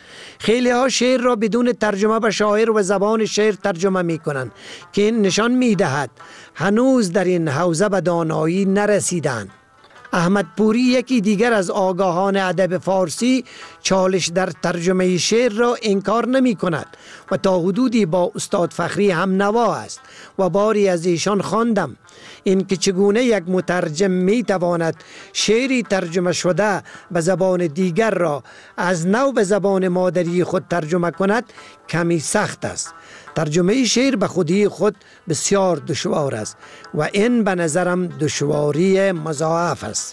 خیلی ها شعر را بدون ترجمه به شاعر و زبان شعر ترجمه می کنند که این نشان می دهد هنوز در این حوزه به دانایی نرسیدند. احمد پوری، یکی دیگر از آگاهان ادب فارسی، چالش در ترجمه شعر را انکار نمی کند و تا حدودی با استاد فخری هم نوا است و باری از ایشان خواندم این که چگونه یک مترجم می تواند شعری ترجمه شده به زبان دیگر را از نو به زبان مادری خود ترجمه کند کمی سخت است. ترجمه شعر به خودی خود بسیار دشوار است و این به نظرم دشواری مضاعف است.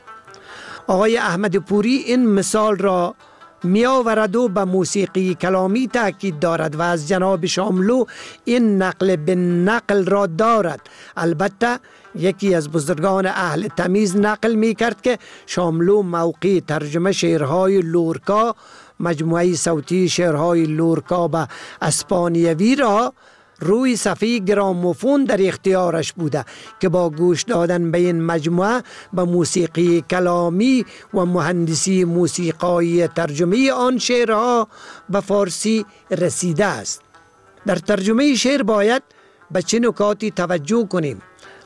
آقای احمد پوری این مثال را می آورد و به موسیقی کلامی تاکید دارد و از جناب شاملو این نقل به نقل را دارد. البته یکی از بزرگان اهل تمیز نقل می کرد که شاملو موقع ترجمه شعرهای لورکا، مجموعه صوتی شعرهای لورکا به اسپانیوی را روی صفحه گراموفون در اختیارش بوده که با گوش دادن به این مجموعه به موسیقی کلامی و مهندسی موسیقایی ترجمه آن شعرها به فارسی رسیده است. در ترجمه شعر باید به چه نکاتی توجه کنیم؟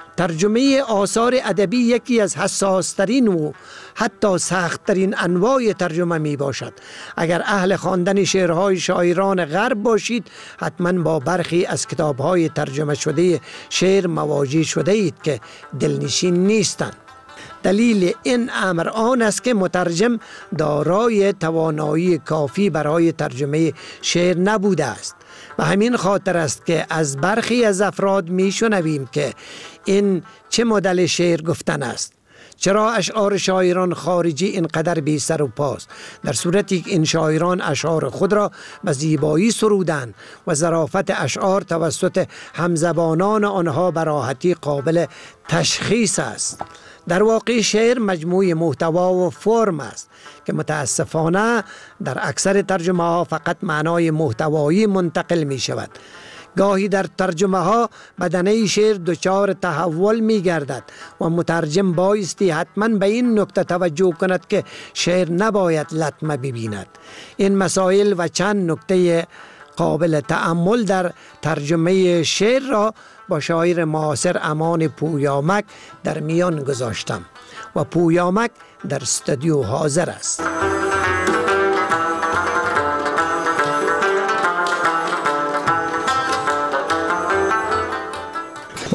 ترجمه آثار ادبی یکی از حساسترین و حتی سختترین انواع ترجمه می باشد. اگر اهل خواندن شعرهای شاعران غرب باشید، حتما با برخی از کتابهای ترجمه شده شعر مواجه شده اید که دلنشین نیستند. دلیل این امر آن است که مترجم دارای توانایی کافی برای ترجمه شعر نبوده است. و همین خاطر است که از برخی از افراد می شنویم که این چه مدل شعر گفتن است. چرا اشعار شاعران خارجی اینقدر بی سر و پاست، در صورتی که این شاعران اشعار خود را به زیبایی سرودند و ظرافت اشعار توسط همزبانان آنها به راحتی قابل تشخیص است. در واقع شعر مجموعه محتوا و فرم است که متاسفانه در اکثر ترجمه ها فقط معنای محتوایی منتقل می شود. گاهی در ترجمه ها بدنه شعر دچار تحول می گردد و مترجم بایستی حتما به این نکته توجه کند که شعر نباید لطمه ببیند. این مسائل و چند نکته قابل تأمل در ترجمه شعر را با شاعر معاصر امان پویامک در میان گذاشتم و پویامک در استودیو حاضر است.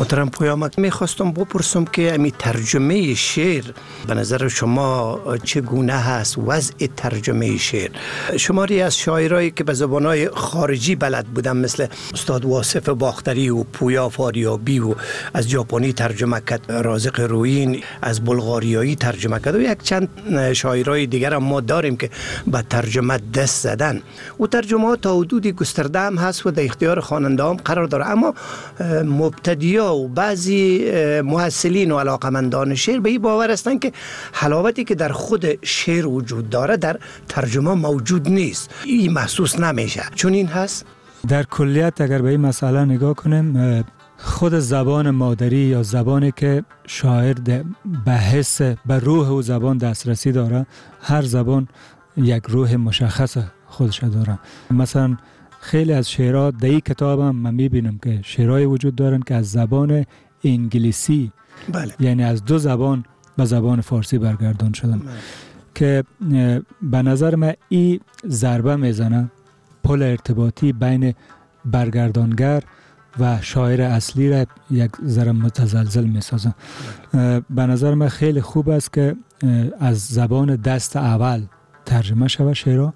محترم پویامک، میخواستم بپرسم که امی ترجمه شعر به نظر شما چگونه هست؟ وضع ترجمه شعر، شماری از شاعرایی که به زبانهای خارجی بلد بودن مثل استاد واصف باختری و پویا فاریابی و از ژاپنی ترجمه کرد رازق رویین، از بلغاریایی ترجمه کرد و یک چند شاعرای دیگر هم ما داریم که به ترجمه دست زدن و ترجمه تا حدودی گسترده هم هست و در اختیار خواننده هم قرار داره. اما مبتدیا و بعضی محصلین و علاقمندان شعر به این باور هستند که حلاوتی که در خود شعر وجود داره در ترجمه موجود نیست، این محسوس نمیشه. چون این هست؟ در کلیت اگر به این مسئله نگاه کنیم، خود زبان مادری یا زبانی که شاعر به حس به روح و زبان دسترسی داره، هر زبان یک روح مشخص خودش داره. مثلا خیلی از شعرها در این کتاب هم من میبینم که شعرهای وجود دارن که از زبان انگلیسی یعنی از دو زبان به زبان فارسی برگردان شدن که به نظر من این ضربه میزنه پل ارتباطی بین برگردانگر و شاعر اصلی را یک ذره متزلزل میسازه. به نظر من خیلی خوب است که از زبان دست اول ترجمه شود شعرها.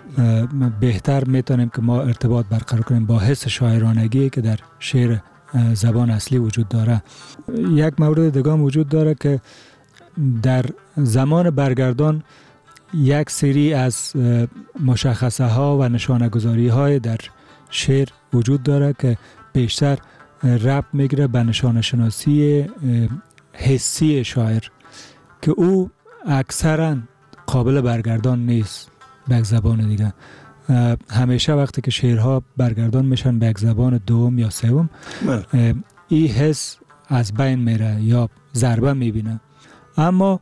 بهتر میتونیم که ما ارتباط برقرار کنیم با حس شاعرانگی که در شعر زبان اصلی وجود داره. یک مورد دیگه وجود داره که در زمان برگردان یک سری از مشخصه ها و نشانه گذاری های در شعر وجود داره که بیشتر ربط میگیره به نشانه شناسی حسی شاعر که او اکثرا قابل برگردان نیست به یک زبان دیگه. همیشه وقتی که شعرها برگردان میشن به یک زبان دوم یا سوم، این حس از بین میره یا ضربه میبینه. اما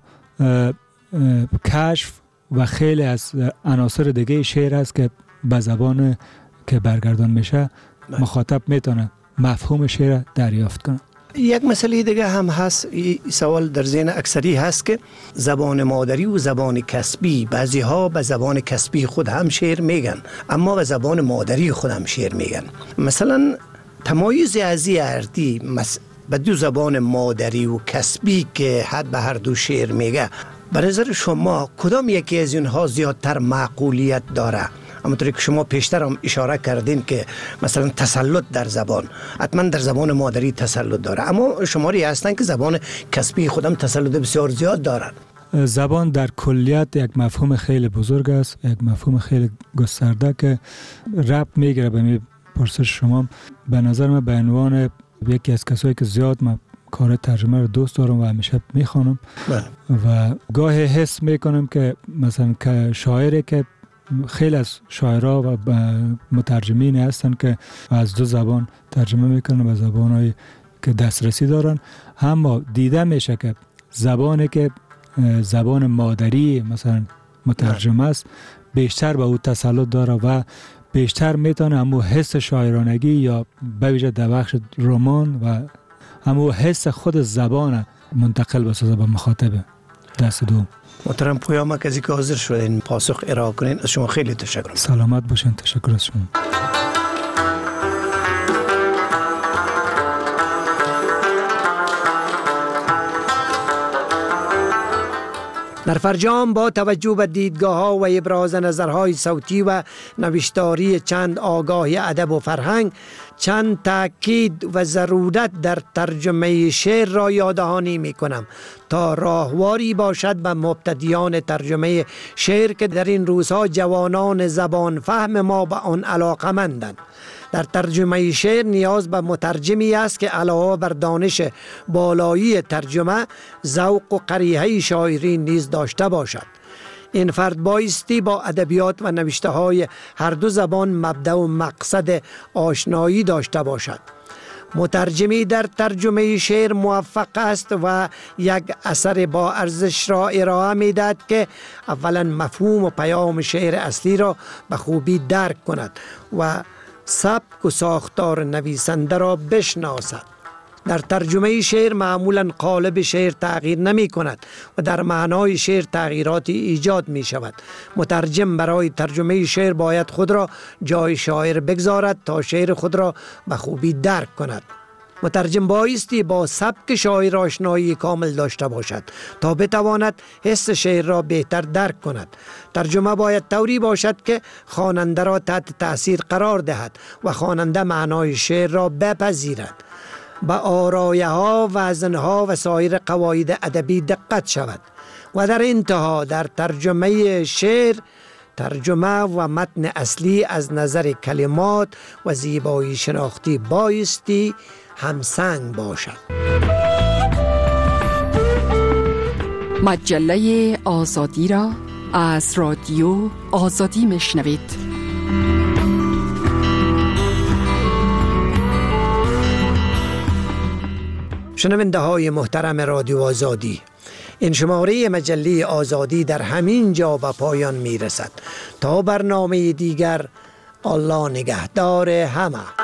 کشف و خیلی از عناصر دیگه شعر است که به زبان که برگردان میشه مخاطب میتونه مفهوم شعر دریافت کنه. یک مسئله دیگه هم هست، این سوال در ذهن اکثری هست که زبان مادری و زبان کسبی، بعضی ها به زبان کسبی خود هم شعر میگن اما به زبان مادری خود هم شعر میگن. مثلا تمایز ازی اردی به دو زبان مادری و کسبی که حد به هر دو شعر میگه، به نظر شما کدام یکی از اینها زیادتر معقولیت داره؟ همونطوری که شما پیشتر هم اشاره کردین که مثلا تسلط در زبان، حتما در زبان مادری تسلط داره، اما شماری هستن که زبان کسبی خودم تسلط بسیار زیاد دارن. زبان در کلیت یک مفهوم خیلی بزرگ است، یک مفهوم خیلی گسترده که ربط میگیره به می پرسش شما. به نظر من به عنوان یکی از کسایی که زیاد من کار ترجمه رو دوست دارم و همیشه میخوانم و گاهی حس میکنم که مثلا که شاعری که خیلی از شاعرها و مترجمین هستن که از دو زبان ترجمه میکنن به زبانهایی که دسترسی دارن، اما دیده میشه که زبانی که زبان مادری مثلا مترجم است بیشتر به او تسلط داره و بیشتر میتونه همو حس شاعرانگی یا به ویژه در بخش رمان و همو حس خود زبان منتقل بسازه به مخاطب دست دوم. محترم پویامک، از اینکه حاضر شدین پاسخ ارائه کنین از شما خیلی تشکر. سلامت باشین. تشکر از شما. در فرجام با توجه به دیدگاه‌ها و ابراز نظرهای صوتی و نوشتاری چند آگاهی ادب و فرهنگ، چند تأکید و ضرورت در ترجمه شعر را یاددهانی می‌کنم تا راهواری باشد به مبتدیان ترجمه شعر که در این روزها جوانان زبان فهم ما به آن علاقه‌مندند. در ترجمه شعر نیاز به مترجمی است که علاوه بر دانش بالایی ترجمه، ذوق و قریحه شاعری نیز داشته باشد. این فرد بایستی با ادبیات و نوشته های هر دو زبان مبدأ و مقصد آشنایی داشته باشد. مترجمی در ترجمه شعر موفق است و یک اثر با ارزش را ارائه می‌دهد که اولا مفهوم و پیام شعر اصلی را به خوبی درک کند و سبک و ساختار نویسنده را بشناسد. در ترجمه شعر معمولا قالب شعر تغییر نمی کند و در معنای شعر تغییراتی ایجاد می شود. مترجم برای ترجمه شعر باید خود را جای شاعر بگذارد تا شعر خود را به خوبی درک کند. مترجم بایستی با سبک شاعر آشنایی کامل داشته باشد تا بتواند حس شعر را بهتر درک کند. ترجمه باید طوری باشد که خواننده را تحت تأثیر قرار دهد و خواننده معنای شعر را بپذیرد. به آرایه ها، وزن ها و سایر قواعد ادبی دقت شود و در انتها در ترجمه شعر ترجمه و متن اصلی از نظر کلمات و زیبایی شناختی بایستی همسنگ باشد. مجله آزادی را از رادیو آزادی میشنوید. شنونده های محترم رادیو آزادی، این شماره مجله آزادی در همین جا به پایان می رسد. تا برنامه دیگر، الله نگهدار همه.